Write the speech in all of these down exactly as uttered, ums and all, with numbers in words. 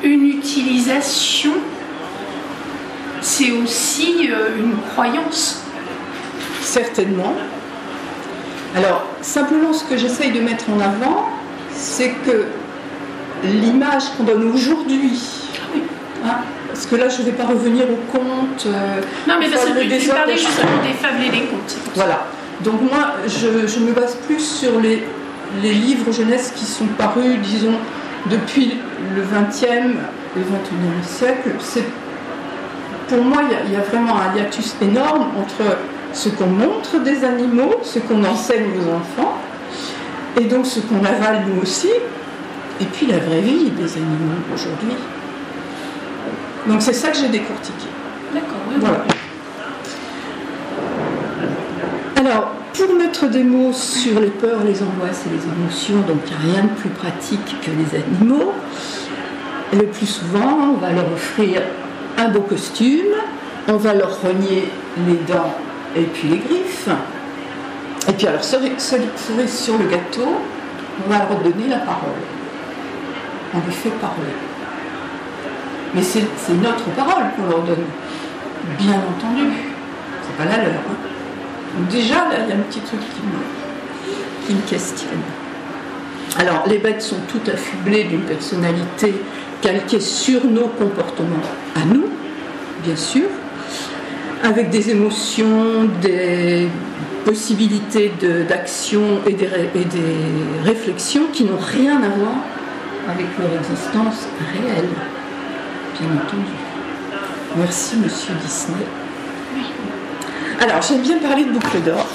une utilisation, c'est aussi euh, une croyance. Certainement. Alors, simplement, ce que j'essaye de mettre en avant, c'est que l'image qu'on donne aujourd'hui, hein, parce que là, je ne vais pas revenir aux contes. Euh, non, mais parce que tu parlais justement des fables et des contes. Voilà. Donc moi, je, je me base plus sur les, les livres jeunesse qui sont parus, disons, depuis le vingtième et vingt-et-unième siècle. C'est, pour moi, il y, a, il y a vraiment un hiatus énorme entre ce qu'on montre des animaux, ce qu'on enseigne aux enfants, et donc ce qu'on avale nous aussi, et puis la vraie vie des animaux aujourd'hui. Donc c'est ça que j'ai décortiqué. D'accord, oui. Voilà. Alors, pour mettre des mots sur les peurs, les angoisses et les émotions, donc il n'y a rien de plus pratique que les animaux, le plus souvent, on va leur offrir un beau costume, on va leur rogner les dents et puis les griffes. Et puis alors, cerise sur le gâteau, on va leur donner la parole. On les fait parler. Mais c'est, c'est notre parole qu'on leur donne. Bien entendu. C'est pas la leur. Hein. Donc déjà, là, il y a un petit truc qui me, qui me questionne. Alors, les bêtes sont toutes affublées d'une personnalité calquée sur nos comportements à nous, bien sûr, avec des émotions, des possibilités de, d'action et des, et des réflexions qui n'ont rien à voir avec leur existence réelle, bien entendu. Merci, monsieur Disney. Alors, j'aime bien parler de Boucle d'Or.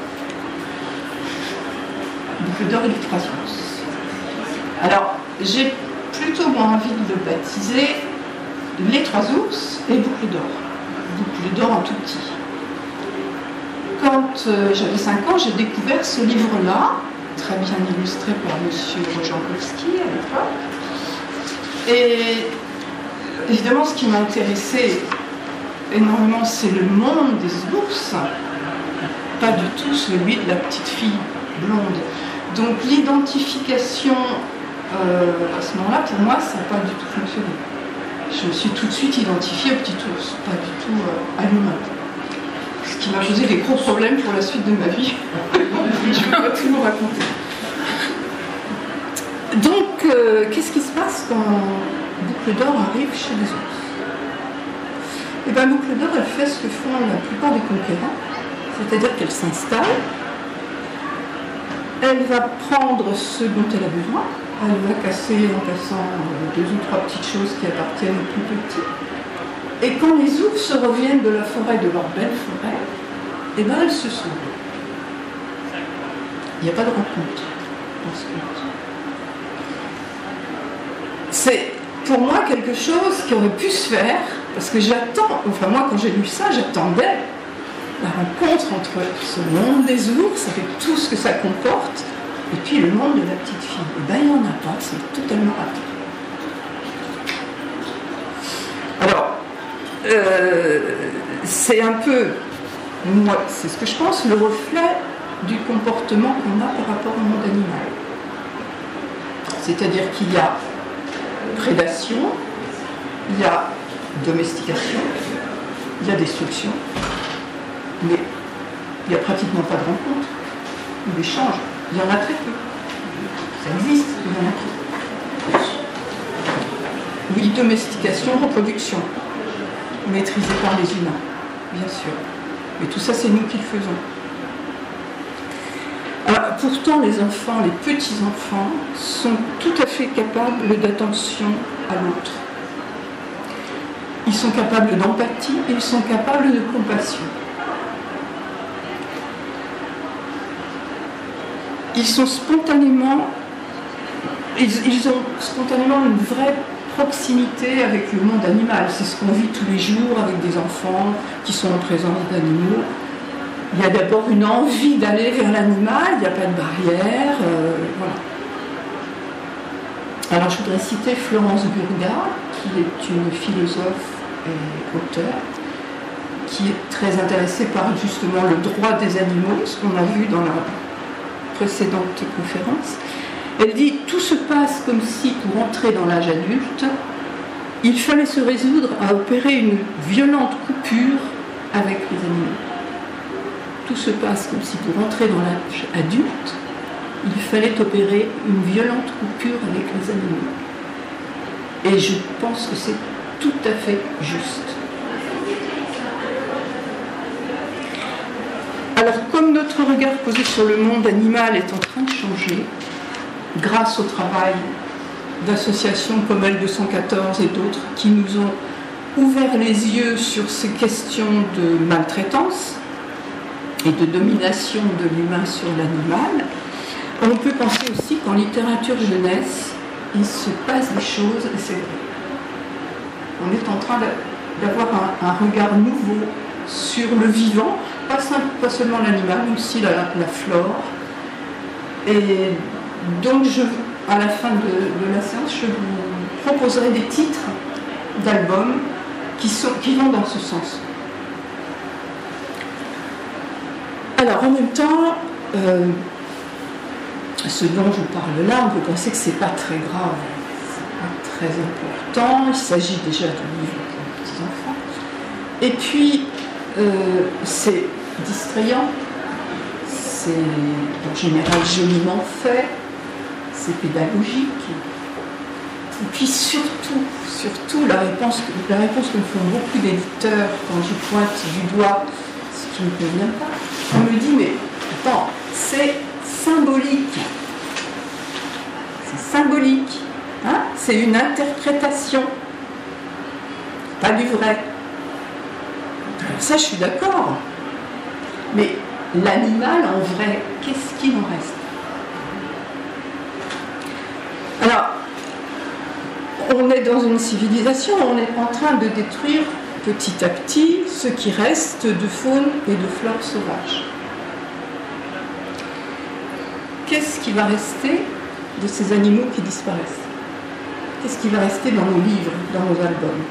Boucle d'Or et les trois ours. Alors, j'ai plutôt moins envie de le baptiser les trois ours et Boucle d'Or. Boucle d'Or en tout petit. Quand euh, j'avais cinq ans, j'ai découvert ce livre-là, très bien illustré par monsieur Jankowski à l'époque. Et évidemment, ce qui m'a intéressé énormément, c'est le monde des ours, pas du tout celui de la petite fille blonde. Donc l'identification euh, à ce moment-là, pour moi, ça n'a pas du tout fonctionné. Je me suis tout de suite identifiée au petit ours, pas du tout euh, à l'humain. Ce qui m'a posé des gros problèmes pour la suite de ma vie. Je ne vais pas tout vous raconter. Donc, euh, qu'est-ce qui se passe quand Boucle d'Or arrive chez les ours? Eh bien, Boucle d'Or, elle fait ce que font la plupart des conquérants, c'est-à-dire qu'elle s'installe, elle va prendre ce dont elle a besoin, elle va casser en cassant deux ou trois petites choses qui appartiennent aux plus petits. Et quand les ours reviennent de la forêt, de leur belle forêt, eh bien, elles se sauvent. Il n'y a pas de rencontre dans ce conte. C'est pour moi quelque chose qui aurait pu se faire, parce que j'attends, enfin moi quand j'ai lu ça, j'attendais la rencontre entre ce monde des ours, avec tout ce que ça comporte, et puis le monde de la petite fille. Et bien il n'y en a pas, c'est totalement raté. Alors, euh, c'est un peu, moi c'est ce que je pense, le reflet du comportement qu'on a par rapport au monde animal. C'est-à-dire qu'il y a prédation, il y a domestication, il y a destruction, mais il n'y a pratiquement pas de rencontre ou d'échange. Il y en a très peu. Ça existe, il y en a peu. Oui, domestication, reproduction, maîtrisée par les humains, bien sûr. Mais tout ça, c'est nous qui le faisons. Alors, pourtant, les enfants, les petits-enfants, sont tout à fait capables d'attention à l'autre. Ils sont capables d'empathie et ils sont capables de compassion. Ils sont spontanément, ils, ils ont spontanément une vraie proximité avec le monde animal. C'est ce qu'on vit tous les jours avec des enfants qui sont en présence d'animaux. Il y a d'abord une envie d'aller vers l'animal, il n'y a pas de barrière, euh, voilà. Alors je voudrais citer Florence Burga, qui est une philosophe et auteure, qui est très intéressée par justement le droit des animaux, ce qu'on a vu dans la précédente conférence. Elle dit « Tout se passe comme si, pour entrer dans l'âge adulte, il fallait se résoudre à opérer une violente coupure avec les animaux. Tout se passe comme si pour entrer dans l'âge adulte, il fallait opérer une violente coupure avec les animaux. Et je pense que c'est tout à fait juste. Alors, comme notre regard posé sur le monde animal est en train de changer, grâce au travail d'associations comme L deux cent quatorze et d'autres qui nous ont ouvert les yeux sur ces questions de maltraitance et de domination de l'humain sur l'animal, on peut penser aussi qu'en littérature jeunesse, il se passe des choses, et c'est vrai. On est en train d'avoir un, un regard nouveau sur le vivant, pas, simple, pas seulement l'animal, mais aussi la, la flore. Et donc, je, à la fin de, de la séance, je vous proposerai des titres d'albums qui, qui vont dans ce sens. Alors, en même temps, euh, ce dont je parle là, on peut penser que c'est pas très grave, c'est pas très important, il s'agit déjà de livres pour les petits-enfants. Et puis, euh, c'est distrayant, c'est en général joliment fait, c'est pédagogique. Et puis surtout, surtout la réponse, la réponse que me font beaucoup d'éditeurs quand je pointe du doigt ce qui ne me convient pas, on me dit, mais attends, c'est symbolique. C'est symbolique. Hein, c'est une interprétation. Pas du vrai. Alors ça, je suis d'accord. Mais l'animal, en vrai, qu'est-ce qu'il en reste? Alors, on est dans une civilisation, on est en train de détruire petit à petit ce qui reste de faune et de flore sauvage. Qu'est-ce qui va rester de ces animaux qui disparaissent? Qu'est-ce qui va rester dans nos livres, dans nos albums?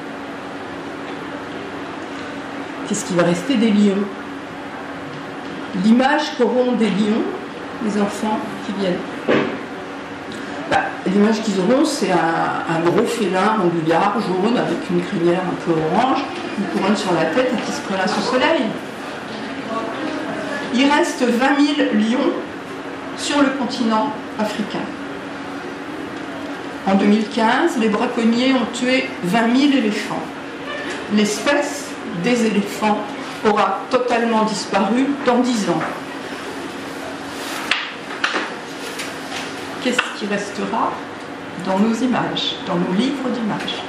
Qu'est-ce qui va rester des lions? L'image qu'auront des lions, les enfants qui viennent. Bah, l'image qu'ils auront, c'est un, un gros félin rondouillard, jaune, avec une crinière un peu orange, une couronne sur la tête et qui se prélasse au soleil. Il reste vingt mille lions sur le continent africain. En deux mille quinze, les braconniers ont tué vingt mille éléphants. L'espèce des éléphants aura totalement disparu dans dix ans. Qu'est-ce qui restera dans nos images, dans nos livres d'images?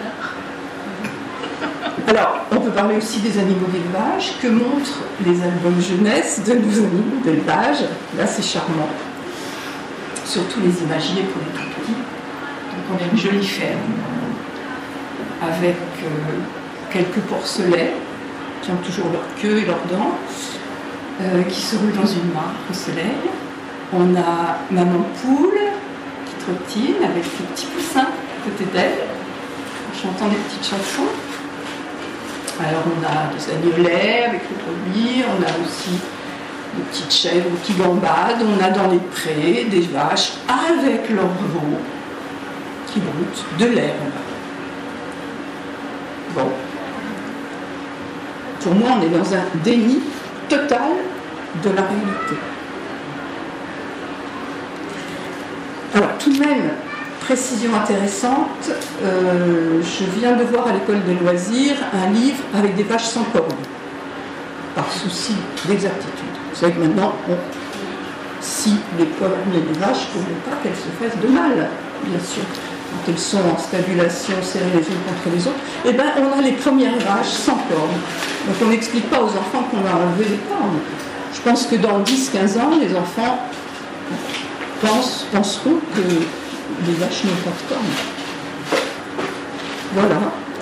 Alors, on peut parler aussi des animaux d'élevage. Que montrent les albums jeunesse de nos animaux d'élevage? Là, c'est charmant. Surtout les imagiers pour les tout petits. Donc, on a une jolie ferme avec euh, quelques porcelets qui ont toujours leur queue et leurs dents, euh, qui se roulent dans une mare au soleil. On a maman poule qui trottine avec ses petits poussins à côté d'elle, en chantant des petites chansons. Alors on a des agnolets avec le brebis, on a aussi des petites chèvres qui gambadent, on a dans les prés des vaches avec leurs veaux qui broutent de l'herbe. Bon. Pour moi, on est dans un déni total de la réalité. Alors, tout de même, précision intéressante, euh, je viens de voir à l'école des loisirs un livre avec des vaches sans cornes, par souci d'exactitude. Vous savez que maintenant, on, si les cornes et les vaches, il ne faut pas qu'elles se fassent de mal, bien sûr. Quand elles sont en stabulation, serrées les unes contre les autres, eh bien, on a les premières vaches sans cornes. Donc, on n'explique pas aux enfants qu'on va enlever les cornes. Je pense que dans dix à quinze ans, les enfants pensent, penseront que les vaches n'ont pas de cornes. Voilà.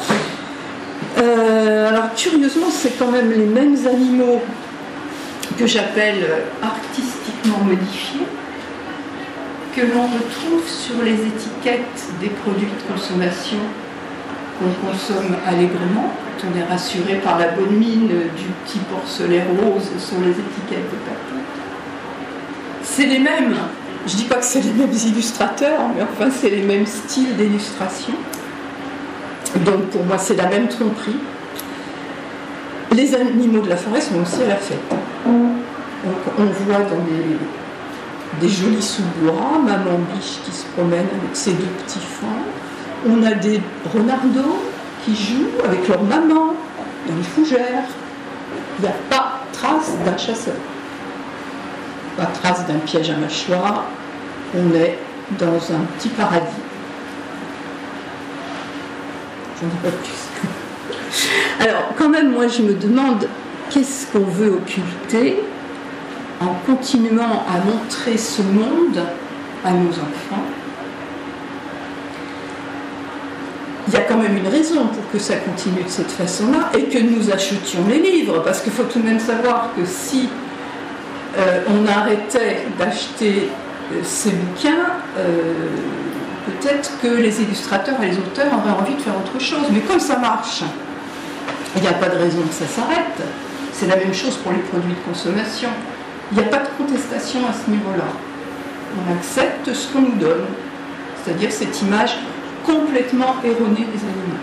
Euh, alors, curieusement, c'est quand même les mêmes animaux que j'appelle artistiquement modifiés, que l'on retrouve sur les étiquettes des produits de consommation qu'on consomme allègrement, quand on est rassuré par la bonne mine du petit porcelet rose sur les étiquettes de papier. C'est les mêmes, je ne dis pas que c'est les mêmes illustrateurs, mais enfin c'est les mêmes styles d'illustration. Donc pour moi, c'est la même tromperie. Les animaux de la forêt sont aussi à la fête. Donc on voit dans des, des jolis sous-bois, maman biche qui se promène avec ses deux petits fans. On a des renardeaux qui jouent avec leur maman dans les fougères. Il n'y a pas trace d'un chasseur, pas trace d'un piège à mâchoire. On est dans un petit paradis. J'en dis pas plus. Alors, quand même, moi, je me demande qu'est-ce qu'on veut occulter en continuant à montrer ce monde à nos enfants. Il y a quand même une raison pour que ça continue de cette façon-là et que nous achetions les livres, parce qu'il faut tout de même savoir que si euh, on arrêtait d'acheter euh, ces bouquins, euh, peut-être que les illustrateurs et les auteurs auraient envie de faire autre chose. Mais comme ça marche, il n'y a pas de raison que ça s'arrête. C'est la même chose pour les produits de consommation. Il n'y a pas de contestation à ce niveau-là. On accepte ce qu'on nous donne, c'est-à-dire cette image complètement erronée des animaux.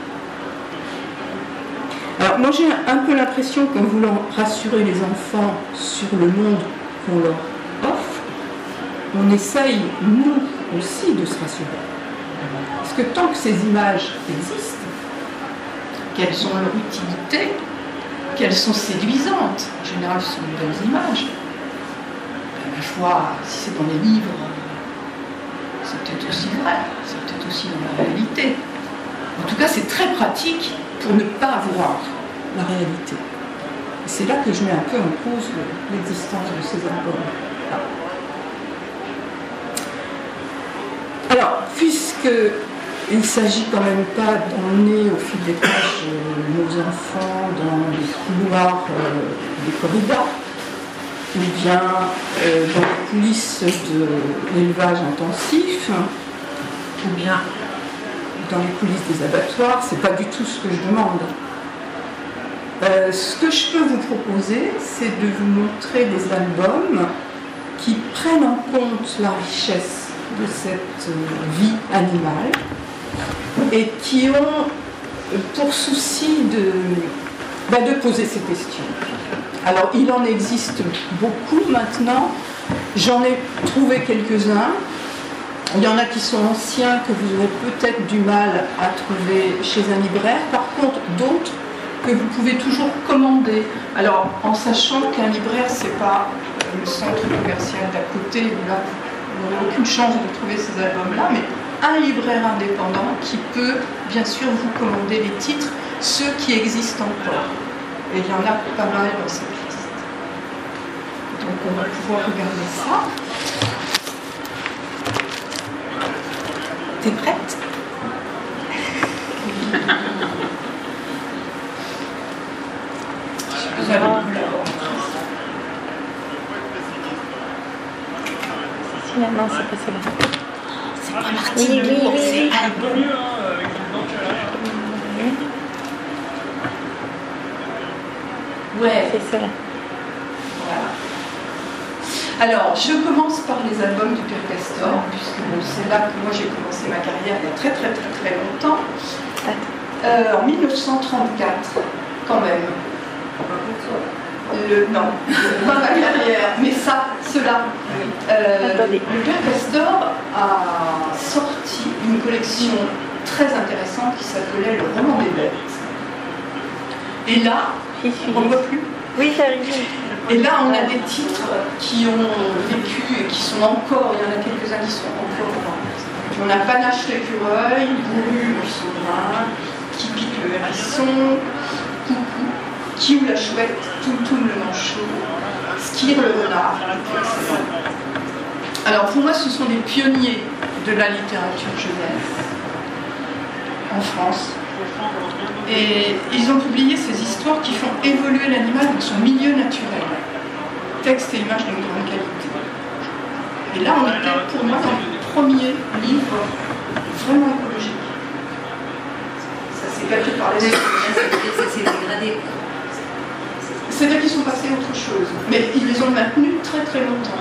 Alors moi j'ai un peu l'impression qu'en voulant rassurer les enfants sur le monde qu'on leur offre, on essaye nous aussi de se rassurer. Parce que tant que ces images existent, qu'elles ont leur utilité, qu'elles sont séduisantes, en général ce sont de belles images, à la fois si c'est dans les livres, c'est peut-être aussi vrai, c'est peut-être aussi dans la réalité. En tout cas, c'est très pratique pour ne pas voir la réalité. Et c'est là que je mets un peu en cause l'existence de ces albums. Alors, puisqu'il ne s'agit quand même pas d'emmener au fil des pages euh, nos enfants dans les couloirs euh, des corridors, ou bien euh, dans les coulisses de l'élevage intensif, ou bien dans les coulisses des abattoirs, c'est pas du tout ce que je demande. Euh, ce que je peux vous proposer, c'est de vous montrer des albums qui prennent en compte la richesse de cette vie animale et qui ont pour souci de, bah, de poser ces questions. Alors, il en existe beaucoup maintenant. J'en ai trouvé quelques-uns. Il y en a qui sont anciens, que vous aurez peut-être du mal à trouver chez un libraire. Par contre, d'autres que vous pouvez toujours commander. Alors, en sachant qu'un libraire, ce n'est pas le centre commercial d'à côté, où là, vous n'aurez aucune chance de trouver ces albums-là, mais un libraire indépendant qui peut, bien sûr, vous commander les titres, ceux qui existent encore. Et il y en a pas mal dans cette liste. Donc on va pouvoir regarder ça. T'es prête? Vous allez vous l'avoir. Si, là, non, c'est pas celle-là. C'est pas Martine Lourd, c'est album. Ouais, c'est celle-là. Voilà. Alors, je commence par les albums du Père Castor, puisque bon, c'est là que moi j'ai commencé ma carrière il y a très très très très longtemps. Euh, en mille neuf cent trente-quatre, quand même. Le, non, pas ma carrière, mais ça, cela. Euh, le Père Castor a sorti une collection très intéressante qui s'appelait Le Roman des Bêtes. Et là, on ne voit plus. Oui, j'arrive. Et là, on a des titres qui ont vécu et qui sont encore, il y en a quelques-uns qui sont encore là. On a Panache l'écureuil, Bourru le souverain, Qui pique le hérisson, Coucou, Qui ou la chouette, Toutoum le manchot, Skir le renard. Alors pour moi, ce sont des pionniers de la littérature jeunesse en France. Et ils ont publié ces histoires qui font évoluer l'animal dans son milieu naturel. Texte et images d'une grande qualité. Et là, on était pour moi dans le premier livre vraiment écologique. Ça s'est gâté par les autres. Ça s'est dégradé. C'est-à-dire qu'ils sont passés à autre chose. Mais ils les ont maintenus très très longtemps.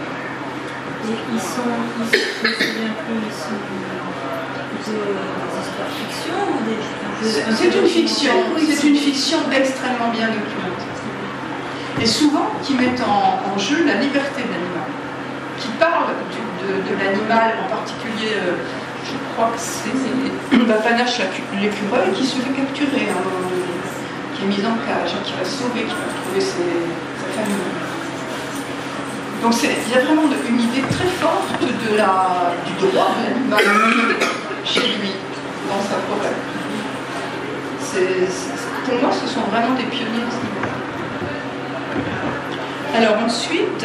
Et ils sont, ils, je me souviens plus, ils sont de, des histoires histoires fiction ou des... C'est une fiction, c'est une fiction extrêmement bien documentée. Et souvent qui mettent en, en jeu la liberté de l'animal, qui parle du, de, de l'animal en particulier, euh, je crois que c'est Bapanache l'écureuil qui se fait capturer à un moment donné, qui est mis en cage, qui va sauver, qui va retrouver ses, sa famille. Donc il y a vraiment une idée très forte de la, du droit de l'animal chez lui, dans sa forêt. C'est, c'est, pour moi, ce sont vraiment des pionniers à ce niveau-là. Alors ensuite,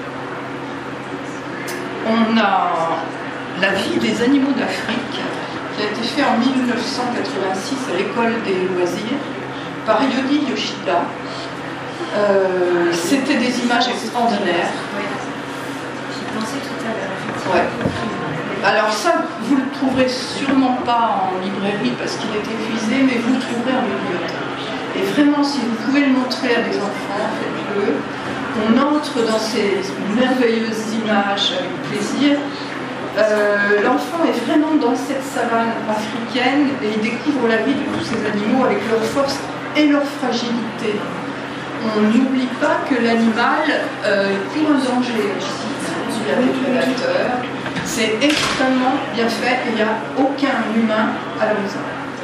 on a la vie des animaux d'Afrique, qui a été fait en mille neuf cent quatre-vingt-six à l'école des loisirs par Yodi Yoshida. Euh, C'était des images extraordinaires. J'ai pensé tout à l'heure, effectivement. Ouais. Alors ça, vous le trouverez sûrement pas en librairie parce qu'il est épuisé, mais vous le trouverez en bibliothèque. Et vraiment, si vous pouvez le montrer à des enfants, faites-le. On entre dans ces merveilleuses images avec plaisir. Euh, L'enfant est vraiment dans cette savane africaine et il découvre la vie de tous ces animaux avec leur force et leur fragilité. On n'oublie pas que l'animal euh, court un danger aussi, il y a des prédateurs. C'est extrêmement bien fait et il n'y a aucun humain à la maison.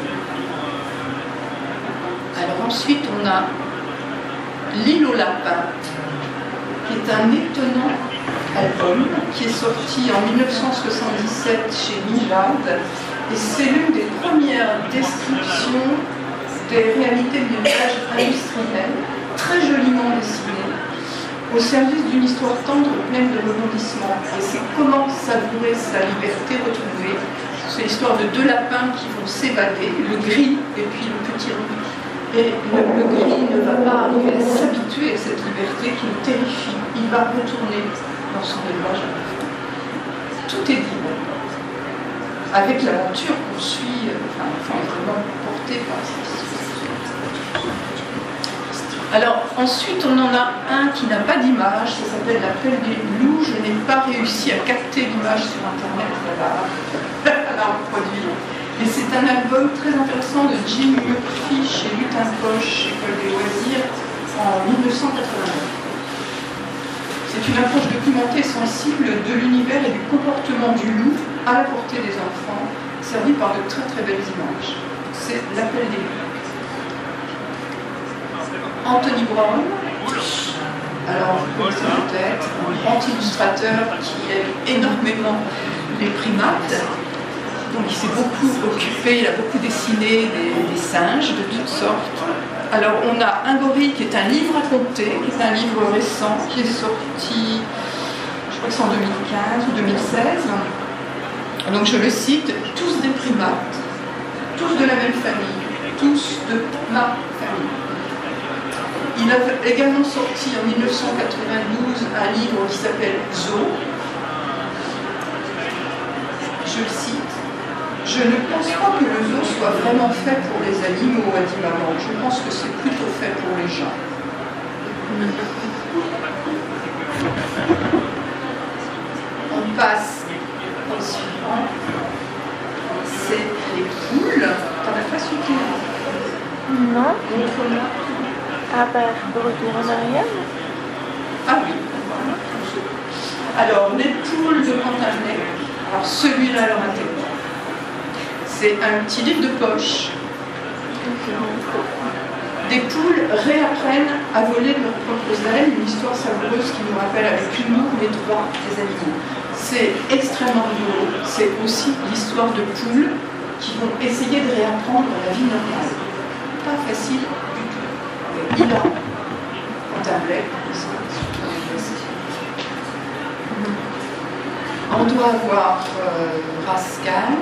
Alors ensuite, on a L'île aux lapins, qui est un étonnant album qui est sorti en mille neuf cent soixante-dix-sept chez Mijard. Et c'est l'une des premières descriptions des réalités de l'élevage industriel, très joliment dessinées, au service d'une histoire tendre pleine de rebondissements. Et c'est comment savourer sa liberté retrouvée. C'est l'histoire de deux lapins qui vont s'évader, le gris et puis le petit rouge. Et le, le gris ne va pas arriver à s'habituer à cette liberté qui le terrifie. Il va retourner dans son élevage. Tout est dit. Avec l'aventure qu'on suit, enfin, enfin vraiment portée par cette histoire. Alors ensuite on en a un qui n'a pas d'image, ça s'appelle L'appel des loups. Je n'ai pas réussi à capter l'image sur internet, voilà, à la reproduire. Et c'est un album très intéressant de Jim Murphy chez Lutin Poche, École des loisirs, en mille neuf cent quatre-vingt-neuf. C'est une approche documentée sensible de l'univers et du comportement du loup à la portée des enfants, servi par de très très belles images. C'est L'appel des loups. Anthony Brown, alors vous connaissez peut-être, un grand illustrateur qui aime énormément les primates. Donc il s'est beaucoup occupé, il a beaucoup dessiné des, des singes de toutes sortes. Alors on a Un gorille qui est un livre à compter, qui est un livre récent, qui est sorti, je crois que c'est en deux mille quinze ou deux mille seize. Donc je le cite, tous des primates, tous de la même famille, tous de ma famille. Il a également sorti en mille neuf cent quatre-vingt-douze un livre qui s'appelle Zoo. Je le cite. Je ne pense pas que le zoo soit vraiment fait pour les animaux, a dit maman. Je pense que c'est plutôt fait pour les gens. On passe au suivant. C'est les poules. T'en as pas sauté? Non. Contre-moi. Ah bah, retour en arrière. Ah oui. Alors, les poules de Cantarnec. Alors, celui-là leur intérêt. C'est un petit livre de poche. Des poules réapprennent à voler de leurs propres ailes, une histoire savoureuse qui nous rappelle avec humour les droits des animaux. C'est extrêmement rigolo. C'est aussi l'histoire de poules qui vont essayer de réapprendre la vie normale. Pas facile du tout. Il a un tablet. On doit avoir euh, Rascal,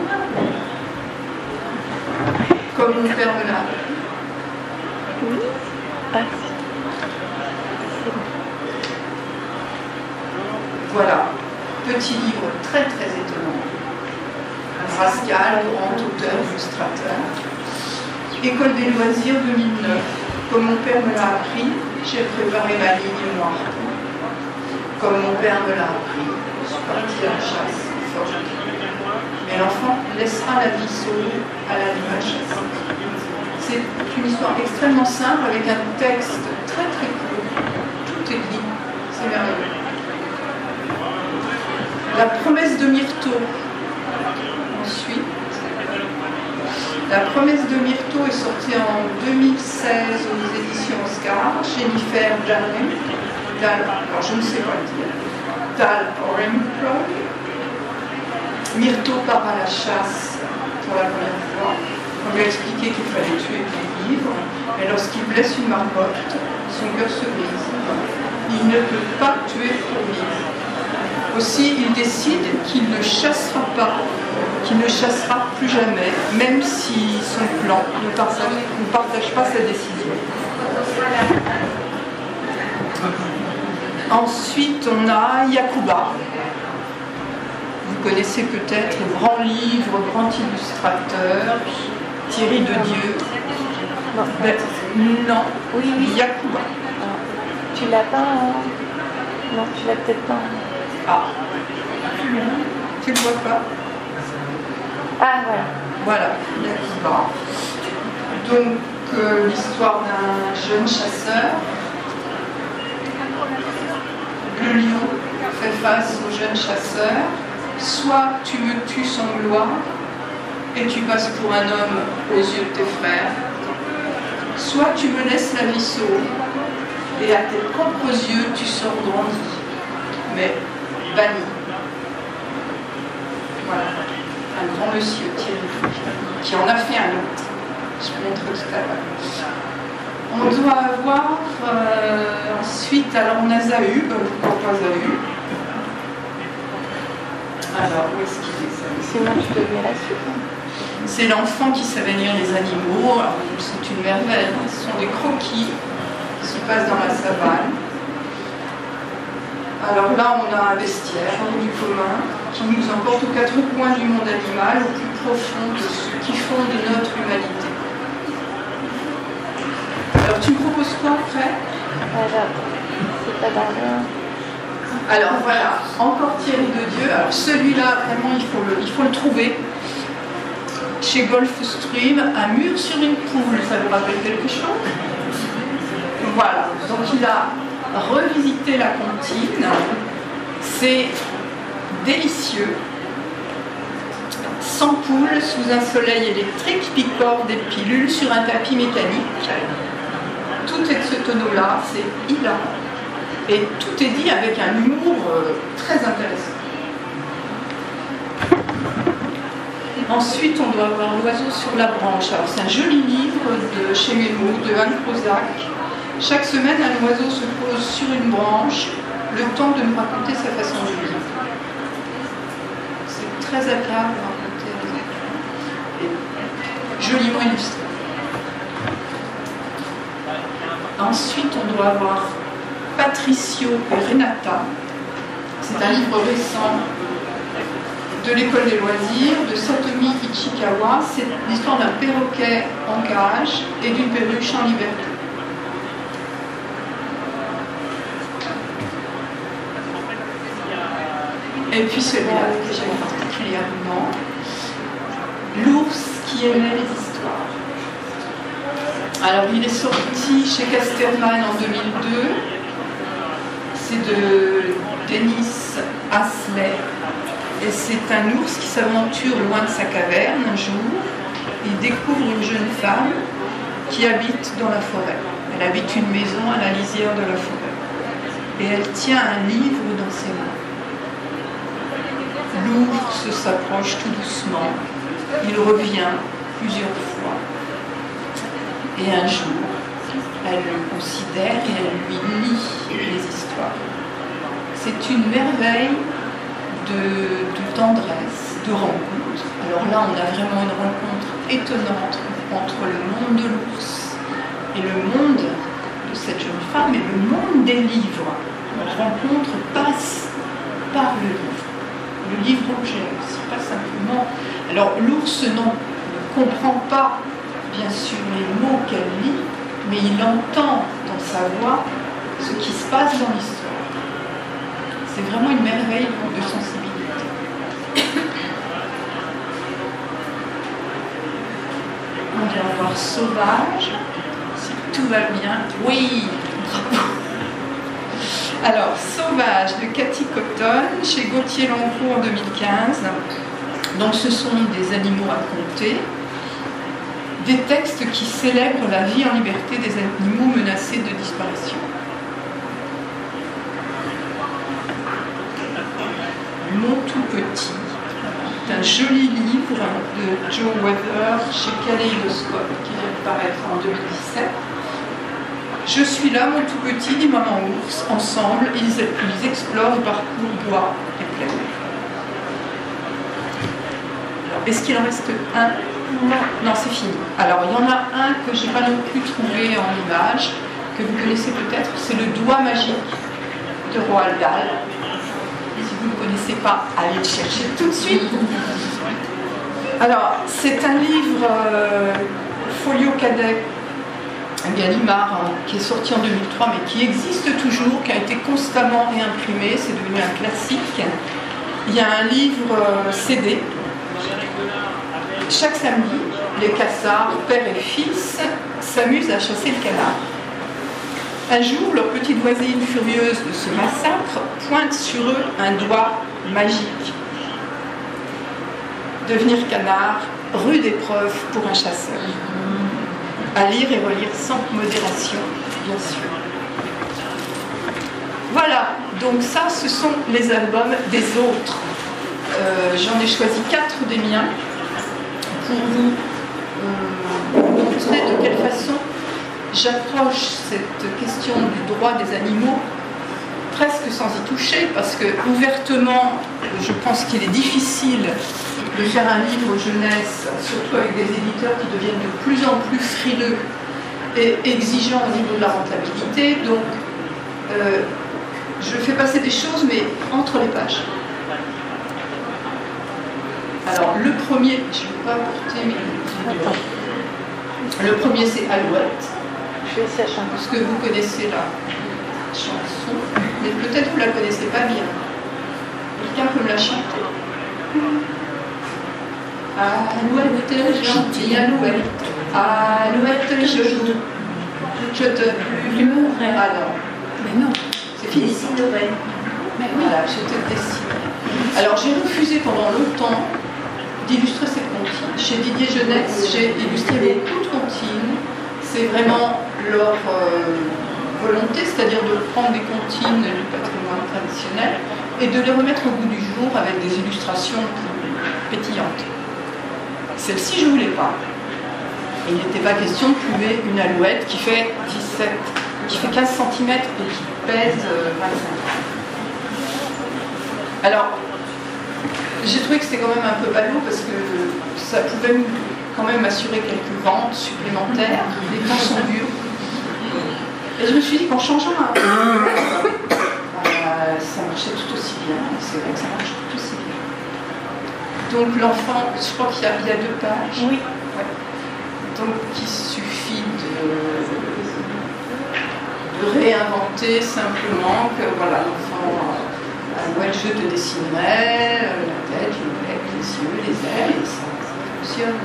comme mon père me l'a. Oui. Ah, c'est bon. Voilà, petit livre très très étonnant. Rascal, grand auteur, illustrateur. École des loisirs deux mille neuf. Comme mon père me l'a appris, j'ai préparé ma ligne noire. Comme mon père me l'a appris, je suis partie à la chasse, fort. Mais l'enfant laissera la vie sauver à l'animal chassé. C'est une histoire extrêmement simple avec un texte très très court. Tout est dit. C'est merveilleux. La promesse de Myrto. Ensuite, La promesse de Myrto est sortie en deux mille seize aux éditions Oscar. Jennifer Dalrymple. Dal, alors je ne sais pas le dire. Dalrymple. Myrto part à la chasse pour la première fois. On lui a expliqué qu'il fallait tuer pour vivre. Et lorsqu'il blesse une marmotte, son cœur se brise. Il ne peut pas tuer pour vivre. Aussi, il décide qu'il ne chassera pas, qu'il ne chassera plus jamais, même si son plan ne partage, ne partage pas sa décision. Ensuite, on a Yakuba. Vous connaissez peut-être le grand livre, grand illustrateur, Thierry de Dieu. Non. Ben, non, Oui, oui. Yakuba. Tu l'as pas hein? Non, tu l'as peut-être pas. Ah, tu le vois pas? Ah, voilà. Voilà, Yakuba. Donc, euh, l'histoire d'un jeune chasseur. Le lion fait face au jeune chasseur. Soit tu me tues sans gloire et tu passes pour un homme aux yeux de tes frères, soit tu me laisses la vie sauve et à tes propres yeux tu sors grandi, mais banni. Voilà, un grand monsieur Thierry qui en a fait un autre. Je vous montre tout à l'heure. On doit avoir euh, ensuite, alors on a Zahub, pourquoi Zahub? Alors, où est-ce qu'il est ça? Sinon, tu peux lire la suite. C'est l'enfant qui savait lire les animaux. Alors, c'est une merveille. Ce sont des croquis qui se passent dans la savane. Alors là, on a un bestiaire du commun qui nous emporte aux quatre coins du monde animal, au plus profond de ce qui fonde notre humanité. Alors, tu me proposes quoi après? Alors, c'est pas dans le... Alors voilà, encore Thierry de Dieu. Alors celui-là, vraiment, il faut le, il faut le trouver. Chez Gulfstream, un mur sur une poule, ça vous rappelle quelque chose? Voilà, donc il a revisité la comptine. C'est délicieux. Sans poule, sous un soleil électrique, picore des pilules sur un tapis mécanique. Tout est de ce tonneau-là, c'est hilarant. Et tout est dit avec un humour euh, très intéressant. Ensuite, on doit avoir L'oiseau sur la branche. Alors, c'est un joli livre de chez Mémo, de Anne Prozac. Chaque semaine, un oiseau se pose sur une branche, le temps de nous raconter sa façon de vivre. C'est très agréable de raconter les enfants. Et joliment illustré. Ensuite, on doit avoir Patricio et Renata. C'est un livre récent de l'école des loisirs de Satomi Ichikawa. C'est l'histoire d'un perroquet en cage et d'une perruche en liberté. Et puis celui-là que j'aime particulièrement, L'ours qui aimait les histoires. Alors il est sorti chez Casterman en deux mille deux. C'est de Dennis Hasley. Et c'est un ours qui s'aventure loin de sa caverne un jour. Il découvre une jeune femme qui habite dans la forêt. Elle habite une maison à la lisière de la forêt. Et elle tient un livre dans ses mains. L'ours s'approche tout doucement. Il revient plusieurs fois. Et un jour, elle le considère et elle lui lit les histoires. C'est une merveille de, de tendresse, de rencontre. Alors là, on a vraiment une rencontre étonnante entre le monde de l'ours et le monde de cette jeune femme et le monde des livres. Notre rencontre passe par le livre. Le livre-objet aussi, pas simplement. Alors l'ours non, ne comprend pas, bien sûr, les mots qu'elle lit, mais il entend dans sa voix ce qui se passe dans l'histoire. C'est vraiment une merveille de sensibilité. avoir Sauvage, si tout va bien. Oui, bravo. Alors, Sauvage de Cathy Cotton, chez Gauthier Lancourt en deux mille quinze. Donc, ce sont des animaux racontés, des textes qui célèbrent la vie en liberté des animaux menacés de disparition. Mon tout petit, un joli livre de Joe Weather chez Kaleidoscope qui vient de paraître en deux mille dix-sept. Je suis là, mon tout petit, dit Maman Ours. Ensemble, ils, ils explorent le parcours bois et plaine. Est-ce qu'il en reste un? Non, non, c'est fini. Alors, il y en a un que je n'ai pas non plus trouvé en image, que vous connaissez peut-être, c'est Le Doigt Magique de Roald Dahl. Si vous ne connaissez pas, allez le chercher tout de suite. Alors, c'est un livre euh, folio cadet, Gallimard, hein, qui est sorti en deux mille trois, mais qui existe toujours, qui a été constamment réimprimé, c'est devenu un classique. Il y a un livre euh, C D. Chaque samedi, les cassards, père et fils, s'amusent à chasser le canard. Un jour, leur petite voisine furieuse de ce massacre pointe sur eux un doigt magique. Devenir canard, rude épreuve pour un chasseur. À lire et relire sans modération, bien sûr. Voilà, donc ça, ce sont les albums des autres. Euh, j'en ai choisi quatre des miens pour vous euh, montrer de quelle façon j'approche cette question du droit des animaux presque sans y toucher, parce que ouvertement, je pense qu'il est difficile de faire un livre jeunesse, surtout avec des éditeurs qui deviennent de plus en plus frileux et exigeants au niveau de la rentabilité. Donc, euh, je fais passer des choses, mais entre les pages. Alors, le premier, je ne vais pas porter mes livres. Le premier, c'est Alouette. Je vais essayer de chanter. Parce que vous connaissez la chanson, mais peut-être vous ne la connaissez pas bien. Quelqu'un peut me la chanter. Alouette, gentille Alouette, Alouette, je, je te plumerai. Ah non, Mais non. c'est fini. Dessinerai. Mais voilà, je te dessine. Alors j'ai refusé pendant longtemps d'illustrer ces comptines. Chez Didier Jeunesse, j'ai illustré beaucoup de comptines. C'est vraiment leur euh, volonté, c'est-à-dire de prendre des comptines du patrimoine traditionnel et de les remettre au goût du jour avec des illustrations plus pétillantes. Celle-ci, je ne voulais pas. Et il n'était pas question de plumer une alouette qui fait dix-sept, qui fait quinze centimètres et qui pèse vingt-cinq grammes. Alors, j'ai trouvé que c'était quand même un peu ballot parce que ça pouvait quand même assurer quelques ventes supplémentaires. Les temps sont durs. Et je me suis dit qu'en changeant un peu, euh, ça marchait tout aussi bien. C'est vrai que ça marche tout aussi bien. Donc l'enfant, je crois qu'il y, y a deux pages. Oui. Ouais. Donc il suffit de, de réinventer simplement que voilà, l'enfant, euh, ouais, je te dessinerai euh, la tête, le bec, les yeux, les ailes, et ça, ça fonctionne.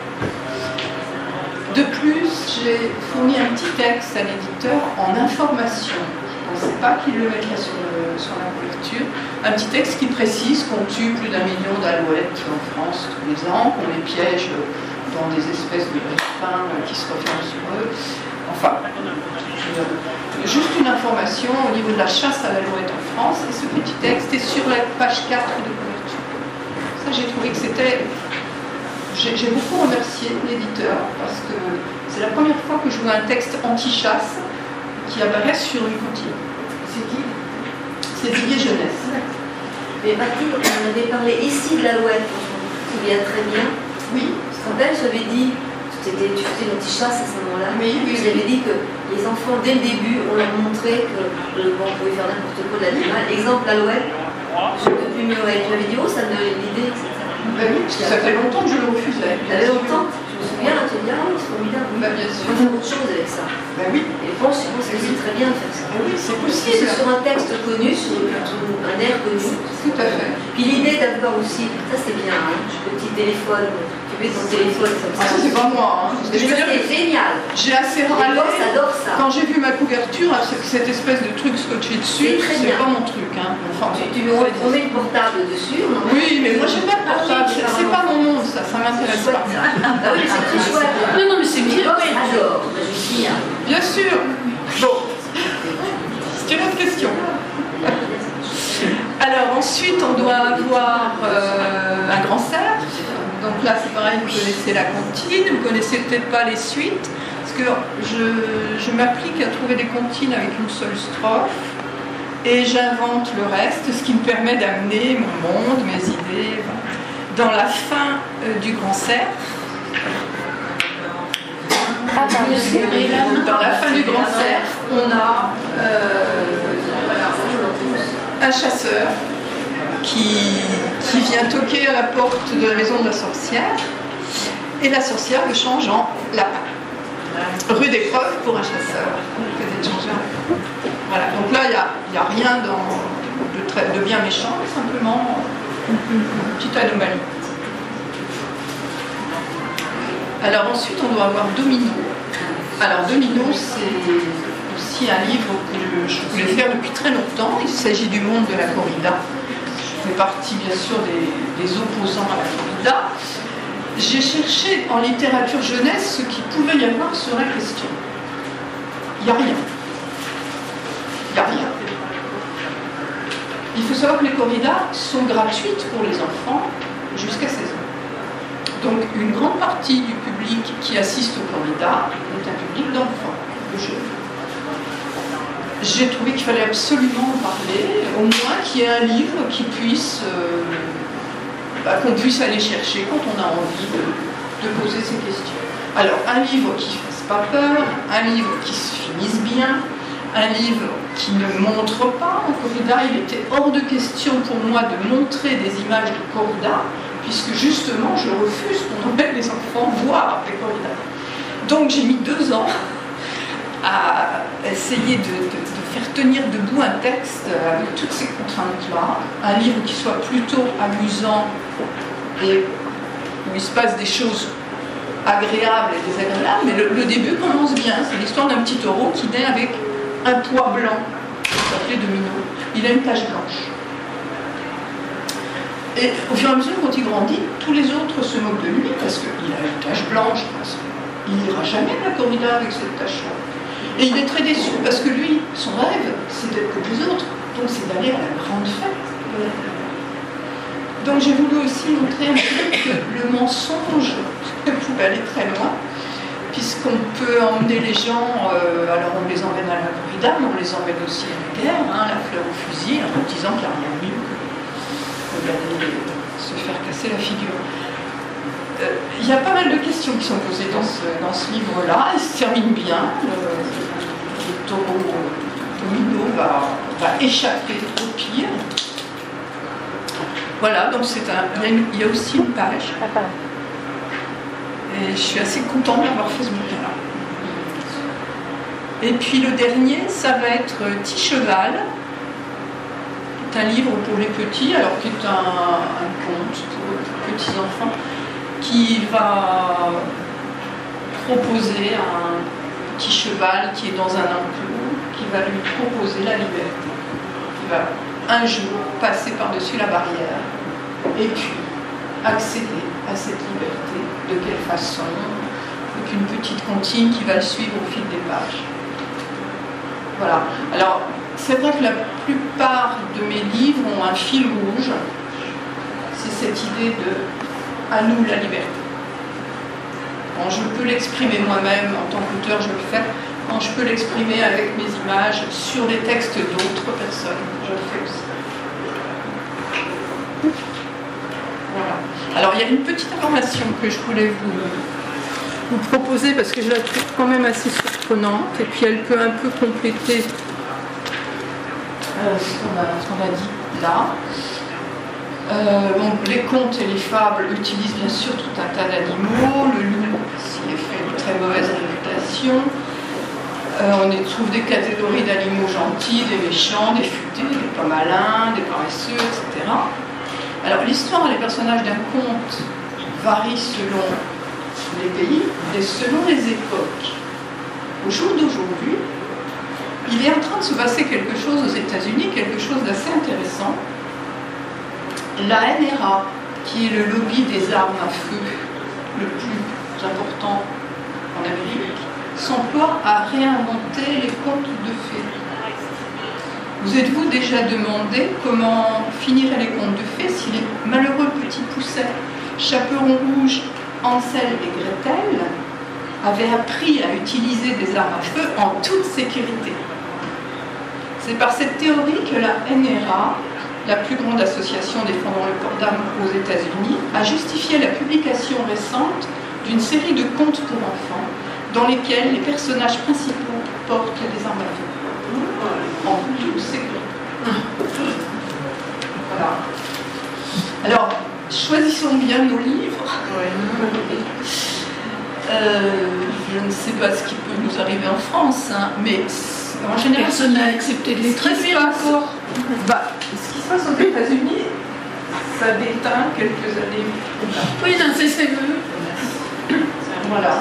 De plus, j'ai fourni un petit texte à l'éditeur en information. Je ne pensais pas qu'il le mettrait sur, le, sur la couverture. Un petit texte qui précise qu'on tue plus d'un million d'alouettes en France tous les ans, qu'on les piège dans des espèces de griffins qui se referment sur eux. Enfin, euh, juste une information au niveau de la chasse à l'alouette en France. Et ce petit texte est sur la page quatre de couverture. Ça, j'ai trouvé que c'était... J'ai beaucoup remercié l'éditeur parce que c'est la première fois que je vois un texte anti-chasse qui apparaît sur une comptine. C'est qui? C'est Didier Jeunesse. Mais Patrick, on avait parlé ici de l'alouette, je me souviens très bien. Oui. Quand elle, j'avais dit, tu faisais une anti-chasse à ce moment-là, Oui, oui, j'avais dit que les enfants, dès le début, on leur montrait que euh, bon, on pouvait faire n'importe quoi de l'animal. Exemple, l'alouette, je te plumerai. J'avais dit, oh, ça me donnait l'idée, et cetera. Ben oui, parce que ça fait longtemps que je le refusais. Ça fait longtemps, je me souviens, là, tu me dis, ah oui, c'est formidable. Ben bien sûr. On fait autre chose avec ça. Ben oui. Et je pense, je pense que c'est très bien de faire ça. Ben oui, c'est Si possible. c'est sur un texte connu, sur un air connu. Tout à fait. Puis l'idée d'avoir aussi, ça c'est bien, hein, petit téléphone, Tu mets ton téléphone comme Ah, ça. ça, c'est pas moi. Hein. Mais Je veux ça, dire que c'est génial. j'ai assez Les râlé. gosses adorent ça. Quand j'ai vu ma couverture, cette espèce de truc scotché dessus, C'est très c'est bien. pas mon truc. Hein. Enfin, Tu, tu on, on met le portable dessus. On en met- oui, mais moi j'ai pas de portable. C'est c'est pas mon monde, ça. Ça m'intéresse pas. Ah oui, c'est très chouette. Non, non, mais c'est Les bien. gosses adorent. Moi, je suis, hein. Bien sûr. Bon. C'est une autre question. Alors ensuite, on doit avoir euh, un grand cercle. Donc là, c'est pareil, vous connaissez la comptine, vous connaissez peut-être pas les suites, parce que je, je m'applique à trouver des comptines avec une seule strophe, et j'invente le reste, ce qui me permet d'amener mon monde, mes idées. Dans la fin euh, du grand cercle, Ah, pardon. dans la fin du grand cercle, on a euh, un chasseur qui, qui vient toquer à la porte de la maison de la sorcière, et la sorcière le change en lapin. Rude épreuve pour un chasseur, peut-être changer en lapin. Voilà, donc là, il n'y a, a rien dans, de, très, de bien méchant, simplement une, une petite anomalie. Alors ensuite, on doit avoir Domino. Alors Domino, c'est aussi un livre que je voulais faire depuis très longtemps. Il s'agit du monde de la corrida. Je fais partie bien sûr des, des opposants à la corrida. J'ai cherché en littérature jeunesse ce qu'il pouvait y avoir sur la question. Il n'y a rien. Il n'y a rien. Il faut savoir que les corridas sont gratuites pour les enfants jusqu'à seize ans. Donc une grande partie du public qui assiste aux corridas est un public d'enfants, de jeunes. J'ai trouvé qu'il fallait absolument en parler, au moins qu'il y ait un livre qui puisse, euh, bah, qu'on puisse aller chercher quand on a envie de, de poser ces questions. Alors un livre qui ne fasse pas peur, un livre qui se finisse bien, un livre qui ne montre pas en corrida. Il était hors de question pour moi de montrer des images de corrida, puisque justement je refuse qu'on emmène les enfants voir les corridas. Donc j'ai mis deux ans à essayer de, de, de faire tenir debout un texte avec toutes ces contraintes-là, un livre qui soit plutôt amusant et où il se passe des choses agréables et désagréables, mais le, le début commence bien. C'est l'histoire d'un petit taureau qui naît avec un pois blanc, qui s'appelait Domino. Il a une tache blanche. Et au fur et à mesure, quand il grandit, tous les autres se moquent de lui parce qu'il a une tache blanche. Il n'ira jamais à la corrida avec cette tache-là. Et il est très déçu parce que lui, son rêve, c'est d'être comme les autres. Donc c'est d'aller à la grande fête. Donc j'ai voulu aussi montrer un peu que le mensonge pouvait aller très loin, puisqu'on peut emmener les gens, euh, alors on les emmène à la corrida, mais on les emmène aussi à la guerre, hein, la fleur au fusil, en disant qu'il n'y a rien de mieux que d'aller se faire casser la figure. Il euh, y a pas mal de questions qui sont posées dans ce, dans ce livre-là. Il se termine bien. Le, le taureau Domino va, va échapper au pire. Voilà, donc c'est un, il, y a une, il y a aussi une page. Et je suis assez contente d'avoir fait ce bouquin-là. Et puis le dernier, ça va être Petit Cheval. C'est un livre pour les petits, alors qui est un, un conte pour les petits enfants, qui va proposer un petit cheval qui est dans un enclos, qui va lui proposer la liberté, qui va un jour passer par-dessus la barrière et puis accéder à cette liberté. De quelle façon? Avec une petite comptine qui va le suivre au fil des pages. Voilà. Alors, c'est vrai que la plupart de mes livres ont un fil rouge. C'est cette idée de à nous la liberté. Quand je peux l'exprimer moi-même en tant qu'auteur, je le fais. Quand je peux l'exprimer avec mes images sur des textes d'autres personnes, je le fais aussi. Voilà. Alors il y a une petite information que je voulais vous, vous proposer parce que je la trouve quand même assez surprenante et puis elle peut un peu compléter euh, ce qu'on a, ce qu'on a dit là. Euh, bon, les contes et les fables utilisent bien sûr tout un tas d'animaux. Le loup s'y est fait une très mauvaise réputation. Euh, on y trouve des catégories d'animaux gentils, des méchants, des futés, des pas malins, des paresseux, et cetera. Alors l'histoire et les personnages d'un conte varie selon les pays et selon les époques. Au jour d'aujourd'hui, il est en train de se passer quelque chose aux États-Unis, quelque chose d'assez intéressant. La N R A, qui est le lobby des armes à feu le plus important en Amérique, s'emploie à réinventer les contes de fées. Vous êtes-vous déjà demandé comment finiraient les contes de fées si les malheureux petits poussets, chaperons rouges, Hansel et Gretel, avaient appris à utiliser des armes à feu en toute sécurité? C'est par cette théorie que la N R A, la plus grande association défendant le port d'armes aux États-Unis, a justifié la publication récente d'une série de contes pour enfants dans lesquels les personnages principaux portent des armes à feu en toute sécurité. Voilà. Alors, choisissons bien nos livres. Euh, je ne sais pas ce qui peut nous arriver en France, hein, mais en général, personne n'a accepté de les traduire encore. Bah, ce qui se passe aux États-Unis, ça déteint quelques années. Oui, non, c'est c'est eux. Voilà.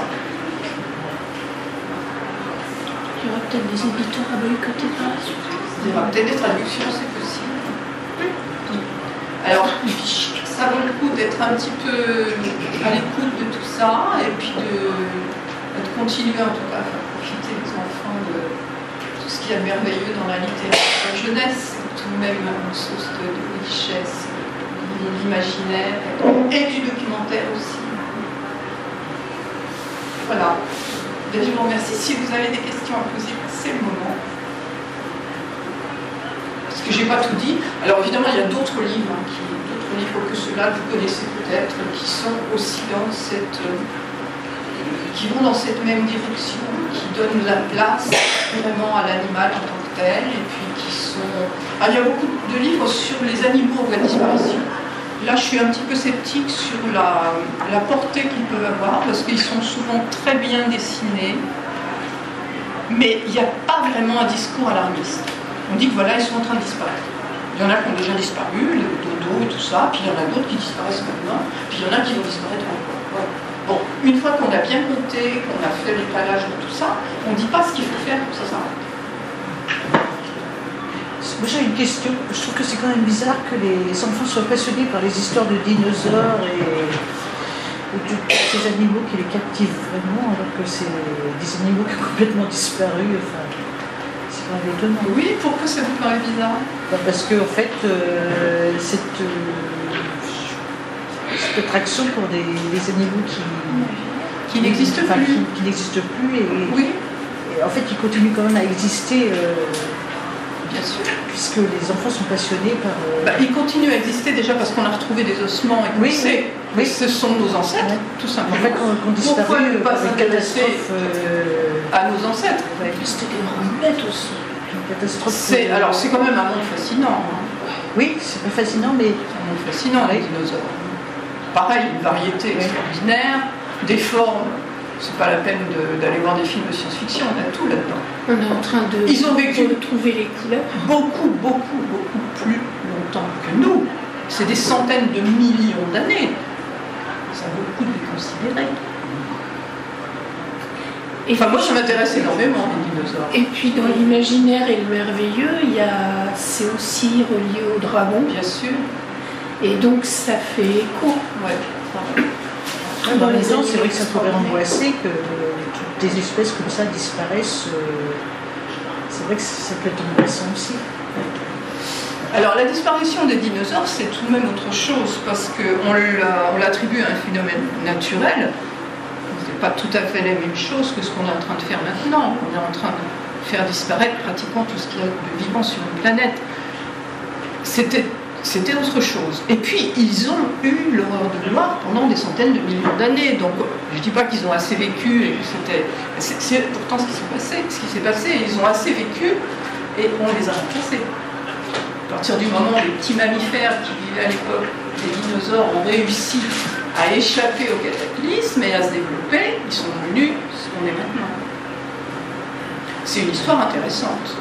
Il y aura peut-être des éditeurs à boycotter par la suite. Il y aura peut-être des traductions, c'est possible. Alors, ça vaut le coup d'être un petit peu à l'écoute de tout ça et puis de, de continuer en tout cas à faire profiter les enfants de tout ce qu'il y a de merveilleux dans la littérature jeunesse, tout de même une source de, de richesse, de l'imaginaire et du documentaire aussi. Voilà. Je vous remercie. Si vous avez des questions à poser, c'est le moment. Parce que je n'ai pas tout dit. Alors évidemment, il y a d'autres livres, hein, qui, d'autres livres que ceux-là, vous connaissez peut-être, qui sont aussi dans cette, euh, qui vont dans cette même direction, qui donnent la place vraiment à l'animal en tant que tel, et puis qui sont. Ah, il y a beaucoup de livres sur les animaux en voie de disparition. Là, je suis un petit peu sceptique sur la, la portée qu'ils peuvent avoir, parce qu'ils sont souvent très bien dessinés, mais il n'y a pas vraiment un discours alarmiste. On dit que voilà, ils sont en train de disparaître. Il y en a qui ont déjà disparu, le dodo et tout ça, puis il y en a d'autres qui disparaissent maintenant, puis il y en a qui vont disparaître encore. Voilà. Bon, une fois qu'on a bien compté, qu'on a fait l'étalage de tout ça, on ne dit pas ce qu'il faut faire pour que ça s'arrête. Moi j'ai une question, je trouve que c'est quand même bizarre que les enfants soient passionnés par les histoires de dinosaures et, et de tous ces animaux qui les captivent vraiment, alors que c'est des animaux qui ont complètement disparu. Enfin, c'est quand même étonnant. Oui, pourquoi ça vous paraît bizarre? Ben parce que en fait, euh, cette, euh, cette attraction pour des, des animaux qui, qui n'existent enfin, plus, qui, qui n'existent plus et, oui. et en fait ils continuent quand même à exister. Euh, Bien sûr. Puisque les enfants sont passionnés par... Euh... Bah, ils continuent à exister déjà parce qu'on a retrouvé des ossements et qu'on oui, sait oui. que ce sont nos ancêtres, oui. tout simplement. En fait, qu'on qu disparaît, pourquoi ne pas s'intéresser euh... à nos ancêtres? Ouais. C'était des roublettes aussi. Une catastrophe. C'est, euh... Alors, c'est quand même un monde fascinant. Hein. Oui, c'est pas fascinant, mais... C'est un monde fascinant, les dinosaures. Pareil, une variété oui. extraordinaire, des formes. C'est pas la peine d'aller voir des films de science-fiction, on a tout là-dedans. On est en train de, Ils ont vécu de trouver les couleurs. Beaucoup, beaucoup, beaucoup plus longtemps que nous. C'est des centaines de millions d'années. Ça vaut le coup de les considérer. Et enfin, moi, ça m'intéresse énormément, les dinosaures. Et puis, dans l'imaginaire et le merveilleux, il y a... c'est aussi relié au dragon. Bien sûr. Et donc, ça fait écho. Ouais. Dans les ans, c'est vrai que ça pourrait angoisser que toutes des espèces comme ça disparaissent. C'est vrai que ça peut être angoissant aussi. Alors la disparition des dinosaures, c'est tout de même autre chose, parce qu'on l'attribue à un phénomène naturel. C'est pas tout à fait la même chose que ce qu'on est en train de faire maintenant. On est en train de faire disparaître pratiquement tout ce qu'il y a de vivant sur une planète. C'était C'était autre chose. Et puis, ils ont eu l'horreur de gloire pendant des centaines de millions d'années. Donc, je ne dis pas qu'ils ont assez vécu et que c'était... C'est pourtant ce qui s'est passé. Ce qui s'est passé, ils ont assez vécu et on les a remplacés. À partir du moment où les petits mammifères qui vivaient à l'époque des dinosaures ont réussi à échapper au cataclysme et à se développer, ils sont devenus ce qu'on est maintenant. C'est une histoire intéressante.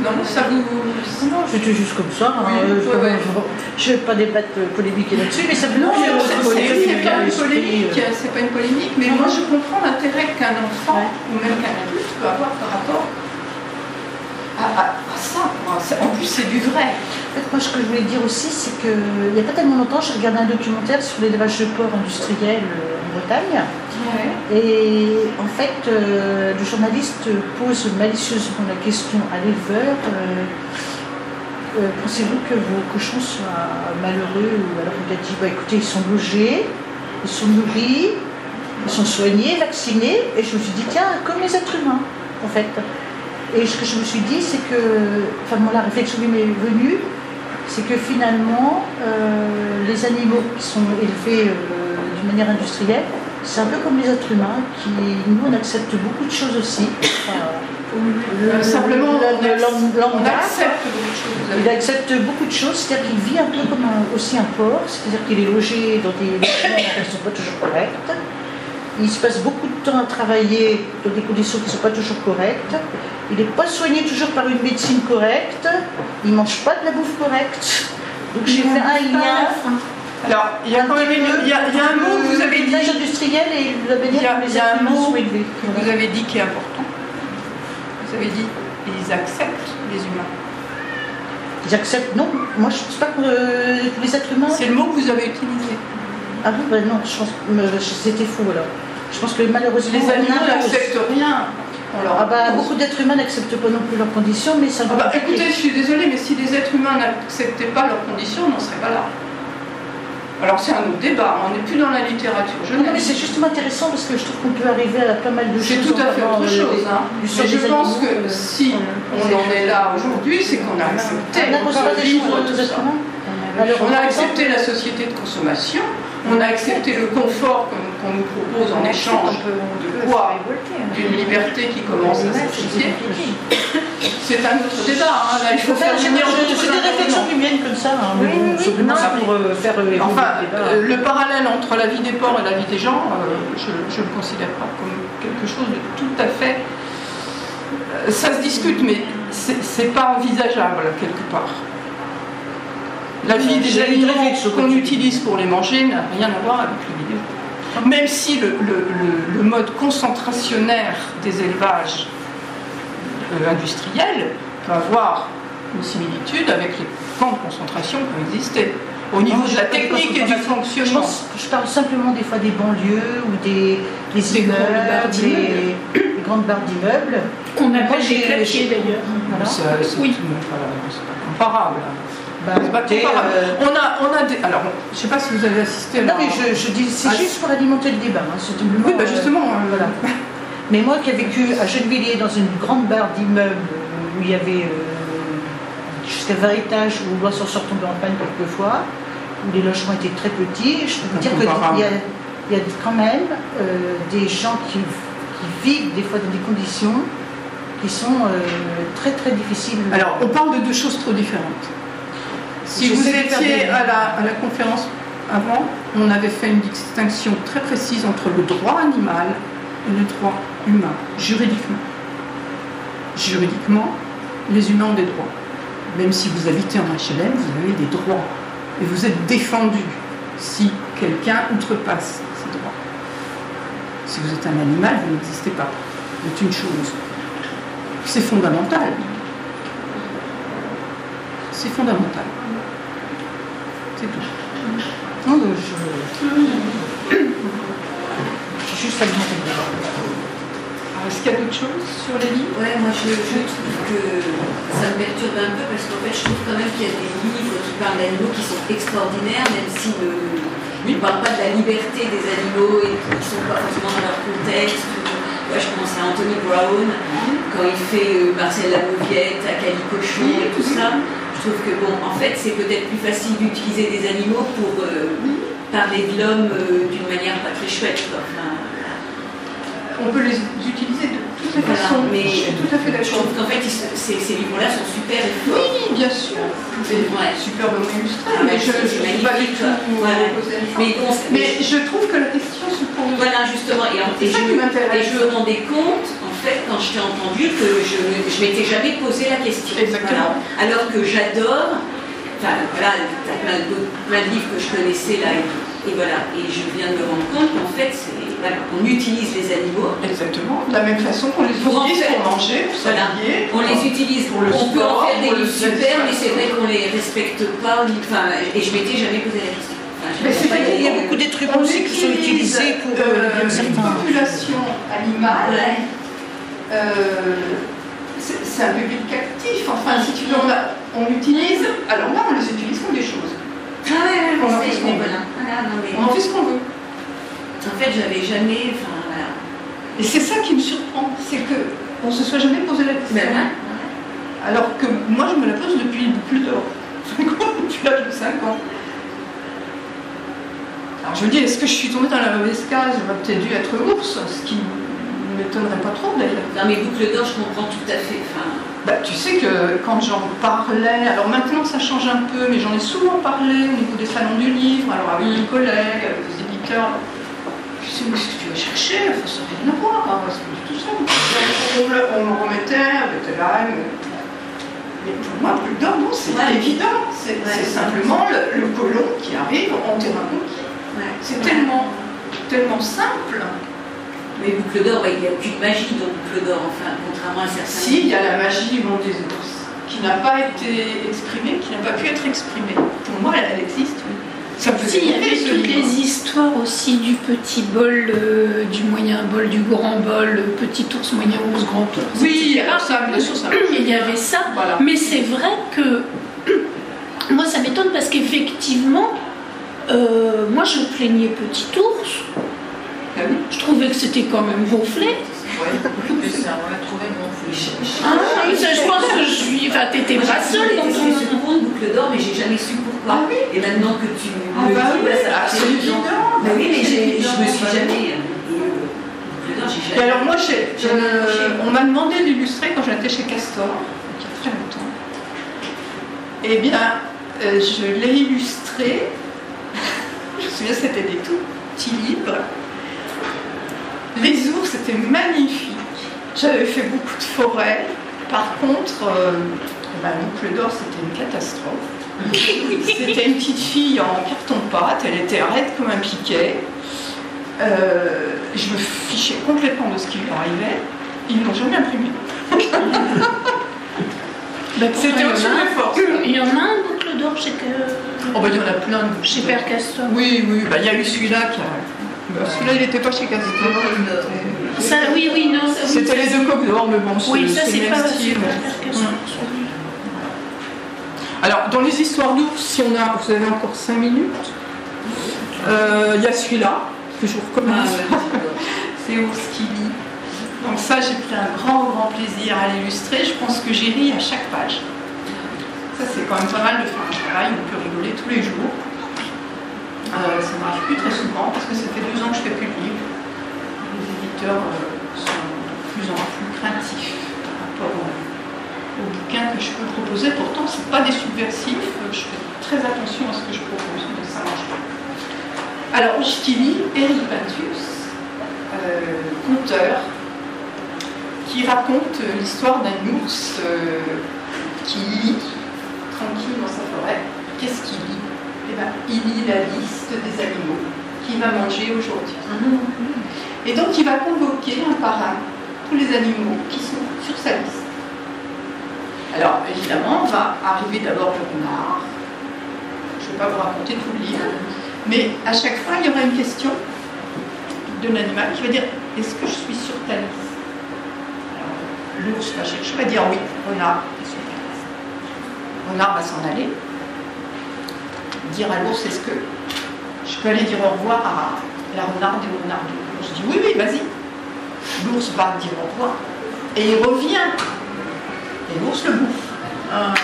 Non, ça vous... Non, c'était juste comme ça. Oui, hein, ouais, ouais. Je ne vais pas débattre polémiquer là-dessus, mais ça me Non, je- c'est je- c'est- je- c'est pas une l'esprit, polémique, euh, c'est pas une polémique, mais moi je comprends l'intérêt qu'un enfant ou même qu'un adulte peut avoir par rapport à, à- à ça. quoi. C'est- En plus, c'est du vrai. En fait, moi, ce que je voulais dire aussi, c'est qu'il n'y a pas tellement longtemps, j'ai regardé un documentaire sur l'élevage de porc industriel euh, en Bretagne. Et en fait, euh, le journaliste pose malicieusement la question à l'éleveur euh, euh, pensez-vous que vos cochons soient malheureux? Ou alors il a dit bah, écoutez, ils sont logés, ils sont nourris, ils sont soignés, vaccinés. Et je me suis dit tiens, comme les êtres humains, en fait. Et ce que je me suis dit, c'est que, enfin, moi, la réflexion qui m'est venue, c'est que finalement, euh, les animaux qui sont élevés euh, d'une manière industrielle, c'est un peu comme les êtres humains, qui, nous, on accepte beaucoup de choses aussi. Enfin, Euh, Simplement, le- on, le- ac- le- on lambda, accepte beaucoup de choses. vous avez il accepte beaucoup de choses, c'est-à-dire qu'il vit un peu comme un- aussi un porc, c'est-à-dire qu'il est logé dans des logements qui ne sont pas toujours corrects. Il se passe beaucoup de temps à travailler dans des conditions qui ne sont pas toujours correctes. Il n'est pas soigné toujours par une médecine correcte. Il ne mange pas de la bouffe correcte. Donc j'ai fait un lien. Alors, il y a quand même une- il y a, il y a un mot que vous avez dit. L'âge industriel et la Il y manière a, dont il les y a êtres un humains mot sont élevés. que vous avez dit qui est important. Vous avez dit ils acceptent les humains. J'accepte, non. Moi je ne pense pas que euh, que les êtres humains. C'est le mot que vous avez utilisé. Ah oui, ben non, je pense que c'était faux alors. Je pense que malheureusement. Les on animaux impose. n'acceptent rien. On leur Ah bah, impose. beaucoup d'êtres humains n'acceptent pas non plus leurs conditions, mais ça Ah va. bah, écoutez, je suis désolée, mais si les êtres humains n'acceptaient pas leurs conditions, on n'en serait pas là. Alors c'est un autre débat, on n'est plus dans la littérature Non, non, mais jeunesse. c'est justement intéressant parce que je trouve qu'on peut arriver à pas mal de C'est choses. tout à fait en parlant, autre euh, chose. des- Hein. du sort Mais je des pense animaux, que euh, si on en est là aujourd'hui, c'est qu'on a accepté On on a peut des vivre choses tout aux êtres ça. humains. Alors, on a par accepté exemple, la société de consommation, on a accepté le confort qu'on qu'on nous propose en échange de quoi? D'une liberté qui commence à s'afficher. C'est un autre débat, hein. Là, il faut faire Enfin, venir je- d'autres C'est des réflexions intervenants. qui viennent comme ça. Hein, Oui, mais oui, bon, oui. simplement Non, ça mais- pour euh, faire euh, évoluer Enfin, le débat. euh, le parallèle entre la vie des porcs et la vie des gens, euh, je ne le considère pas comme quelque chose de tout à fait... Euh, ça se discute, mais c'est c'est pas envisageable quelque part. La vie des J'ai une animaux réflexion qu'on là-dessus. utilise pour les manger n'a rien à voir avec les vidéos. Même si le, le- le- le mode concentrationnaire des élevages euh, industriels peut avoir une similitude avec les camps de concentration qui ont existé. Au niveau Non, de je la parle pas technique de et du concentration. Je, fonctionnement. pense- je parle simplement des fois des banlieues ou des, des Des immeubles, grandes barres des, d'immeubles. des grandes barres d'immeubles. On Moi, appelle j'ai- des clapiers d'ailleurs. Voilà. C'est c'est Oui. tout de même pas- c'est pas comparable. Bah, C'est pas écoutez, comparable. euh, On a, on a des. Alors, je ne sais pas si vous avez assisté. Non, à- mais je, je dis, c'est Ah, juste pour alimenter le débat. Hein, c'est simplement, Oui, bah euh, justement. euh, voilà. Mais moi qui ai vécu à Gennevilliers dans une grande barre d'immeubles où il y avait euh, jusqu'à vingt étages où l'ascenseur tombait en panne quelquefois, où les logements étaient très petits, je peux vous dire qu'il Incomparable. y a, il y a quand même euh, des gens qui, qui vivent des fois dans des conditions qui sont euh, très très difficiles. Alors, on parle de deux choses trop différentes. Si vous J'essaie de faire étiez des- à la, à la conférence avant, on avait fait une distinction très précise entre le droit animal et le droit humain, juridiquement. Juridiquement, les humains ont des droits. Même si vous habitez en H L M, vous avez des droits. Et vous êtes défendu si quelqu'un outrepasse ces droits. Si vous êtes un animal, vous n'existez pas. C'est une chose. C'est fondamental. C'est fondamental. C'est tout. Non, mais je, je suis juste alimenter le débat. Alors, est-ce qu'il y a d'autres choses sur les livres? Ouais, moi je, je trouve que ça me perturbe un peu parce qu'en fait je trouve quand même qu'il y a des livres qui parlent d'animaux qui sont extraordinaires, même si ne ne parlent pas de la liberté des animaux et qui ne sont pas forcément dans leur contexte. Ouais, je pense à Anthony Brown, quand il fait euh, Marcel la Mauviette, Akali Cochon et tout ça. Je trouve que bon, en fait c'est peut-être plus facile d'utiliser des animaux pour euh, parler de l'homme euh, d'une manière pas très chouette, quoi. Enfin, On peut les utiliser de toutes les Voilà, façons. mais Je suis tout à fait je d'accord. trouve qu'en fait, ils se- ces, ces livres-là sont super forts. Oui, bien sûr. C'est Ouais. superbement illustré. Ah, mais ouais, je c'est ne suis pas du magnifique, tout quoi. Voilà. opposée à ça. Mais bon, Mais je trouve que la question se pose. voilà, justement, et, en- C'est et ça je, qui m'intéresse. et je me rendais compte, en fait quand je t'ai entendu que je ne m'étais jamais posé la question. Exactement. Voilà. Alors que j'adore, enfin voilà, t'as plein de, plein de livres que je connaissais là, et, et voilà, et je viens de me rendre compte qu'en fait, c'est, voilà, on utilise les animaux. Exactement. De la même façon qu'on les Pour utilise faire, pour manger, pour voilà. s'habiller. On les utilise pour le on sport. peut en faire des pour le livres super, mais c'est vrai qu'on les respecte pas. Enfin, et je m'étais jamais posé la question. Mais c'est vrai qu'il y a beaucoup d'êtres humains aussi qui sont utilisés pour euh, une certains. population animale. Ouais. Euh, c'est, c'est un public captif. Enfin, si tu veux, on, a, on utilise. Alors là, on les utilise comme des choses. Ah ouais, On en ouais, fait ce mais qu'on veut. voilà. Voilà, non, mais... On en fait ce qu'on veut. En fait, j'avais jamais. Enfin, voilà. Et c'est ça qui me surprend, c'est que on se soit jamais posé la question. Ben ouais. Alors que moi, je me la pose depuis plus de cinq ans, depuis l'âge de cinq ans. Alors je me dis, est-ce que je suis tombée dans la mauvaise case? J'aurais peut-être dû être ours, ce qui ne m'étonnerait pas trop d'ailleurs. Non, mais boucle d'or, je comprends tout à fait. Enfin... Bah, tu sais que quand j'en parlais, alors maintenant ça change un peu, mais j'en ai souvent parlé au niveau des salons du livre, alors avec des collègues, avec des éditeurs. Je sais, mais ce que tu vas chercher, ça n'a rien à voir, hein, c'est pas du tout ça. On me, on me remettait avec des limes. Mais pour moi, boucle d'or, non, c'est Ouais. évident. C'est, Ouais. c'est simplement le, le colon qui arrive en terrain conquis. Ouais. C'est Ouais. tellement, tellement simple. Mais boucle d'or, ouais, il n'y a aucune magie dans boucle d'or, enfin, contrairement à certains. Si, il y a la magie du monde des ours, qui n'a pas été exprimée, qui n'a pas pu être exprimée. Pour moi, elle, elle existe, oui. Ça me Si, il y avait ce toutes livre. les histoires aussi du petit bol, euh, du moyen bol, du grand bol, le petit ours, moyen ours, grand ours. Oui, et cetera. alors ça, bien sûr, ça. Il y avait ça. Voilà. Mais c'est vrai que moi, ça m'étonne parce qu'effectivement, euh, moi, je plaignais petit ours. Ah oui. Je trouvais que c'était quand même gonflé. Mais ça, on l'a trouvé gonflé. Ah, ça, je pense que je suis. Enfin, t'étais pas seule dans Je ton. me suis courant de boucle d'or, mais j'ai jamais su pourquoi. Ah oui. Et maintenant que tu Ah me bah dis, oui, bah, ça ah, a c'est fait évident. Bah oui, mais C'est j'ai- évident, je me suis bah oui. jamais. Et, euh, boucle d'or, j'ai Et jamais. alors moi, j'ai- Jamais euh, accroché. on m'a demandé d'illustrer quand j'étais chez Castor, il y a très longtemps. Eh bien, euh, je l'ai illustré. Je me souviens, c'était des tout petits livres. Les ours étaient magnifiques. J'avais fait beaucoup de forêts. Par contre, euh, eh ben, boucle d'or, c'était une catastrophe. C'était une petite fille en carton-pâte, elle était raide comme un piquet. Euh, je me fichais complètement de ce qui lui arrivait. Ils ne l'ont jamais imprimé. Bah, C'était pourtant, au-dessus il y en a de mes forces. un- Il y en a un boucle d'or chez, que... Oh bah il y en a plein de chez Père Castor. Oui, oui, bah, il y a eu celui-là qui a. Bah, celui-là il n'était pas chez Castor. Ça, oui, oui, non. Ça, oui, C'était ça, les deux coques d'or, mais bon, Oui, ça, c'est c'est le pas même c'est style. pas Père Castor. Hum. Alors, dans les histoires d'ours, si on a, vous avez encore cinq minutes, euh, il y a celui-là, que je vous recommande. Ah, C'est Ours qui lit. Donc ça, j'ai pris un grand, grand plaisir à l'illustrer. Je pense que j'ai ri à chaque page. Ça, c'est quand même pas mal de faire un travail, on peut rigoler tous les jours. Euh, ça n'arrive plus très souvent, parce que ça fait deux ans que je fais plus de livres. Les éditeurs euh, sont de plus en plus craintifs par rapport au- aux bouquins que je peux proposer. Pourtant, ce n'est pas des subversifs. Je fais très attention à ce que je propose, mais ça marche pas. Alors, je lis Eric Pintus, euh, conteur, qui raconte euh, l'histoire d'un ours euh, qui lit tranquille dans sa forêt. Qu'est-ce qu'il lit? Eh ben, il lit la liste des animaux qu'il va manger aujourd'hui. Et donc, il va convoquer un par un tous les animaux qui sont sur sa liste. Alors, évidemment, on va arriver d'abord le renard. Je ne vais pas vous raconter tout le livre, mais à chaque fois, il y aura une question de l'animal qui va dire: est-ce que je suis sur ta liste? Alors, l'ours va chercher, va dire oui, renard est sur ta liste. Renard va s'en aller, dire à l'ours: est-ce que je peux aller dire au revoir à la renarde et au renard? L'ours dit oui, oui, vas-y. L'ours va dire au revoir et il revient. Et l'ours le bouffe.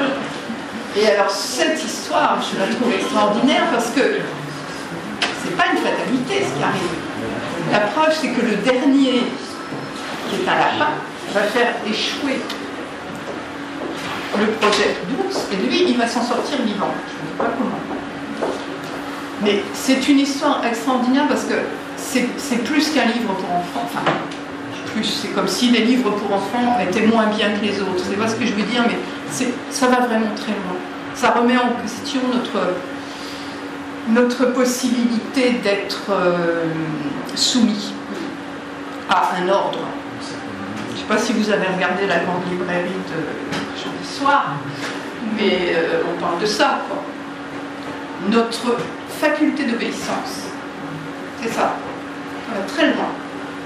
Et alors cette histoire, je la trouve extraordinaire parce que c'est pas une fatalité ce qui arrive. La preuve, c'est que le dernier, qui est un lapin, va faire échouer le projet d'ours et lui, il va s'en sortir vivant. Je ne sais pas comment. Mais c'est une histoire extraordinaire parce que c'est, c'est plus qu'un livre pour enfants. Enfin, plus. C'est comme si les livres pour enfants étaient moins bien que les autres. C'est pas ce que je veux dire, mais ça va vraiment très loin. Ça remet en question notre, notre possibilité d'être euh, soumis à un ordre. Je ne sais pas si vous avez regardé la grande librairie de jeudi soir, mais euh, on parle de ça, quoi. Notre faculté d'obéissance, c'est ça. Ça va très loin.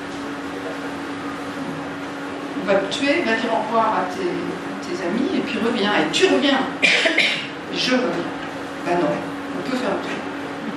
On va te tuer, va dire au revoir à tes, tes amis, et puis reviens. Et tu reviens. Je reviens. Ben non, on peut faire autre chose.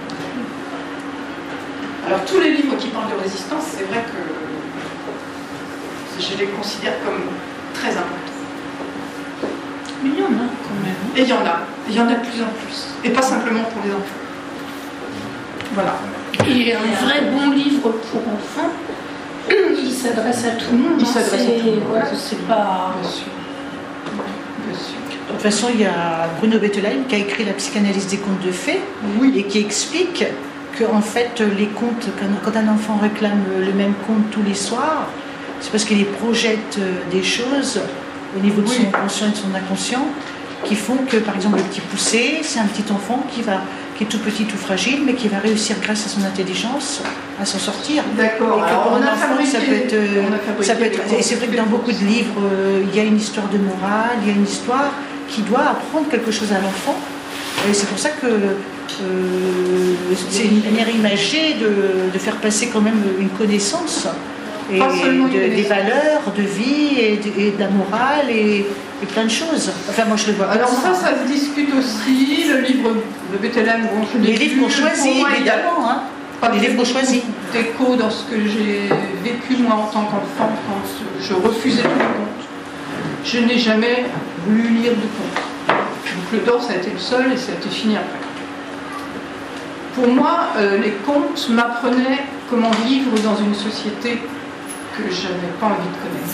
Alors tous les livres qui parlent de résistance, c'est vrai que je les considère comme très importants. Mais il y en a quand même. Et il y en a. Il y en a de plus en plus. Et pas simplement pour les enfants. Voilà. Et un vrai bon livre pour enfants, il s'adresse à tout le monde. Il s'adresse à tout le monde. Voilà, c'est pas... Bien sûr. Bien sûr. De toute façon, il y a Bruno Bettelheim qui a écrit La psychanalyse des contes de fées, Oui. et qui explique que en fait, les contes, quand un enfant réclame le même conte tous les soirs, c'est parce qu'il projette des choses au niveau de Oui. son conscient et de son inconscient qui font que, par exemple, le petit poussé, c'est un petit enfant qui, va, qui est tout petit, tout fragile, mais qui va réussir grâce à son intelligence à s'en sortir. D'accord. Et que Alors, pour on un a enfant, fabriqué, ça peut être, euh, on a fabriqué ça peut être, des et c'est vrai que dans beaucoup de livres, euh, il y a une histoire de morale, il y a une histoire qui doit apprendre quelque chose à l'enfant. Et c'est pour ça que euh, c'est une manière imagée de, de faire passer quand même une connaissance et Pas seulement une de- des connaissance. valeurs de vie et de, et de la morale et, et plein de choses. Enfin, moi je le vois comme Alors ça, ça se discute aussi. Le livre de Bettelheim, bon, je l'ai Les livres lu, qu'on choisit, pour moi, il y a évidemment. Hein. pas Les livres qu'on beaucoup choisit. d'écho dans ce que j'ai vécu moi en tant qu'enfant quand je refusais tous les contes. Je n'ai jamais voulu lire de contes. Donc le Dor, ça a été le seul et ça a été fini après. Pour moi, euh, les contes m'apprenaient comment vivre dans une société que je n'avais pas envie de connaître.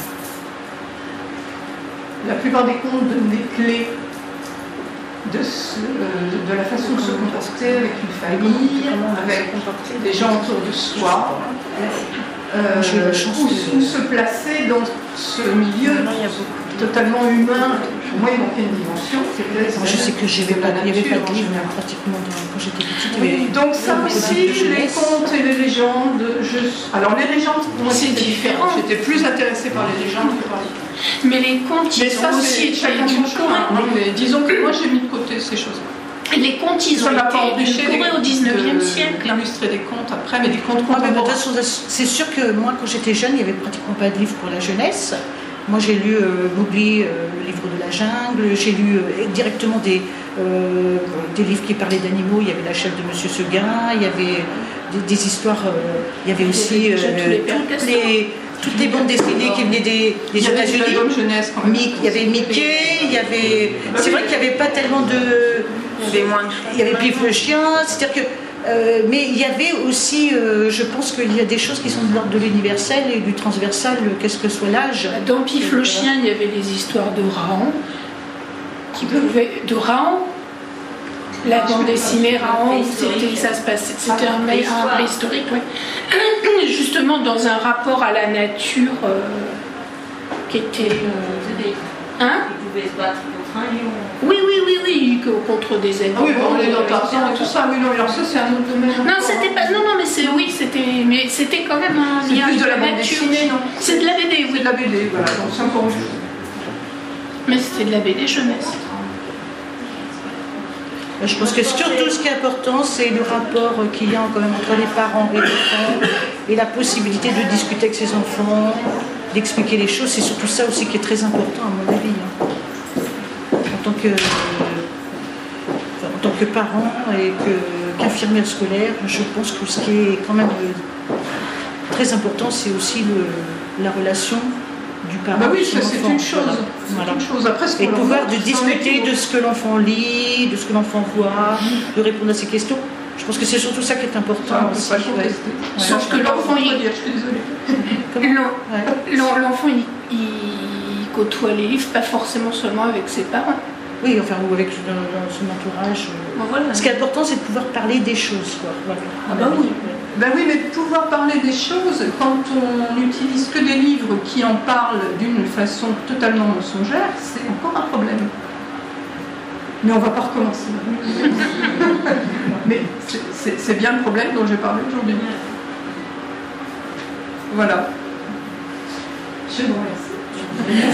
La plupart des contes donnent des clés de, ce, euh, de la façon de se comporter avec une famille, avec des gens autour de soi, euh, J'ai eu la chance où, de- où se placer dans ce milieu totalement humain. Pour moi, il manquait une dimension. Moi, je sais que j'avais pas, il n'y avait pas de livre pratiquement dans- quand j'étais petite. il y avait- Donc ça il y avait aussi, des livres de les jeunesse. contes et les légendes. Je... Alors les légendes, pour moi, C'est c'était différent. différent. J'étais plus intéressée par les légendes que par les contes. Mais les contes, Mais ils ça, ont c'est aussi été chacun son chemin. édulcorés. hein, Mais disons que moi, j'ai mis de côté ces choses-là. Les contes, ils Ça ont m'a pas été empêché édulcorés au dix-neuvième de- siècle. d'illustrer des contes après, mais des contes Ah, mais de toute contemporains. façon, c'est sûr que moi, quand j'étais jeune, il n'y avait pratiquement pas de livre pour la jeunesse. Moi, j'ai lu euh, Mowgli, euh, le livre de la jungle. J'ai lu euh, directement des, euh, des livres qui parlaient d'animaux. Il y avait La chèvre de Monsieur Seguin. Il y avait des, des histoires. euh, il y avait aussi déjà tous les euh, Pères toutes, Castor. les, toutes les bandes dessinées qui venaient des, des Il y avait des États-Unis. albums jeunesse quand même. Mickey- Il y avait Mickey, il y avait. C'est vrai qu'il n'y avait pas tellement de. Il y avait moins de choses. Il y avait Pif le chien, c'est-à-dire que. euh, mais il y avait aussi, euh, je pense qu'il y a des choses qui sont de l'ordre de l'universel et du transversal, qu'est-ce que soit l'âge. Dans Pif le chien, il y avait les histoires de Raon, qui pouvaient... de Raon. La bande dessinée Raon, c'était, ça se passait, c'était un, un préhistorique, ouais. Justement dans un rapport à la nature euh, qui était... euh, hein Ils pouvaient se battre contre un lion. Oui, oui, oui, oui, que- contre des Ah animaux. oui, bon, on est dans Tarzan et tout ça. Oui, non, alors ça, c'est un autre domaine. Non, encore. c'était pas. Non, non, mais c'est. Oui, c'était. Mais c'était quand même un C'est lien plus avec de la bande nature. dessinée, non? C'est de la B D, C'est oui. de la B D, voilà. Donc c'est encore autre chose. Mais c'était de la B D jeunesse. Je pense que surtout ce qui est important, c'est le rapport qu'il y a quand même entre les parents et les enfants et la possibilité de discuter avec ses enfants, d'expliquer les choses. C'est surtout ça aussi qui est très important à mon avis. hein. En tant que, enfin, en tant que parent et que- qu'infirmière scolaire, je pense que ce qui est quand même euh, très important, c'est aussi le- la relation du parent. Bah oui, et de ça, c'est l'enfant. une chose. Voilà. C'est Voilà. une chose. Après, ce Et qu'on leur pouvoir montre, de c'est un discuter équilibre. de ce que l'enfant lit, de ce que l'enfant voit, de répondre à ses questions. Je pense que c'est surtout ça qui est important Ça, on peut aussi. pas ouais. contester. Ouais. Sauf que l'enfant, il va dire, je suis désolée. Comment L'en- Ouais. l'en- L'enfant, il, il côtoie les livres, pas forcément seulement avec ses parents. Oui, enfin, ou avec dans, dans son entourage. euh. Bon, voilà. Ce qui est important, c'est de pouvoir parler des choses. Quoi. Voilà. Ah bah oui. Ouais. Ben oui, mais pouvoir parler des choses, quand on n'utilise que des livres qui en parlent d'une façon totalement mensongère, c'est encore un problème. Mais on ne va pas recommencer. Mais c'est bien le problème dont j'ai parlé aujourd'hui. Voilà. Je vous remercie.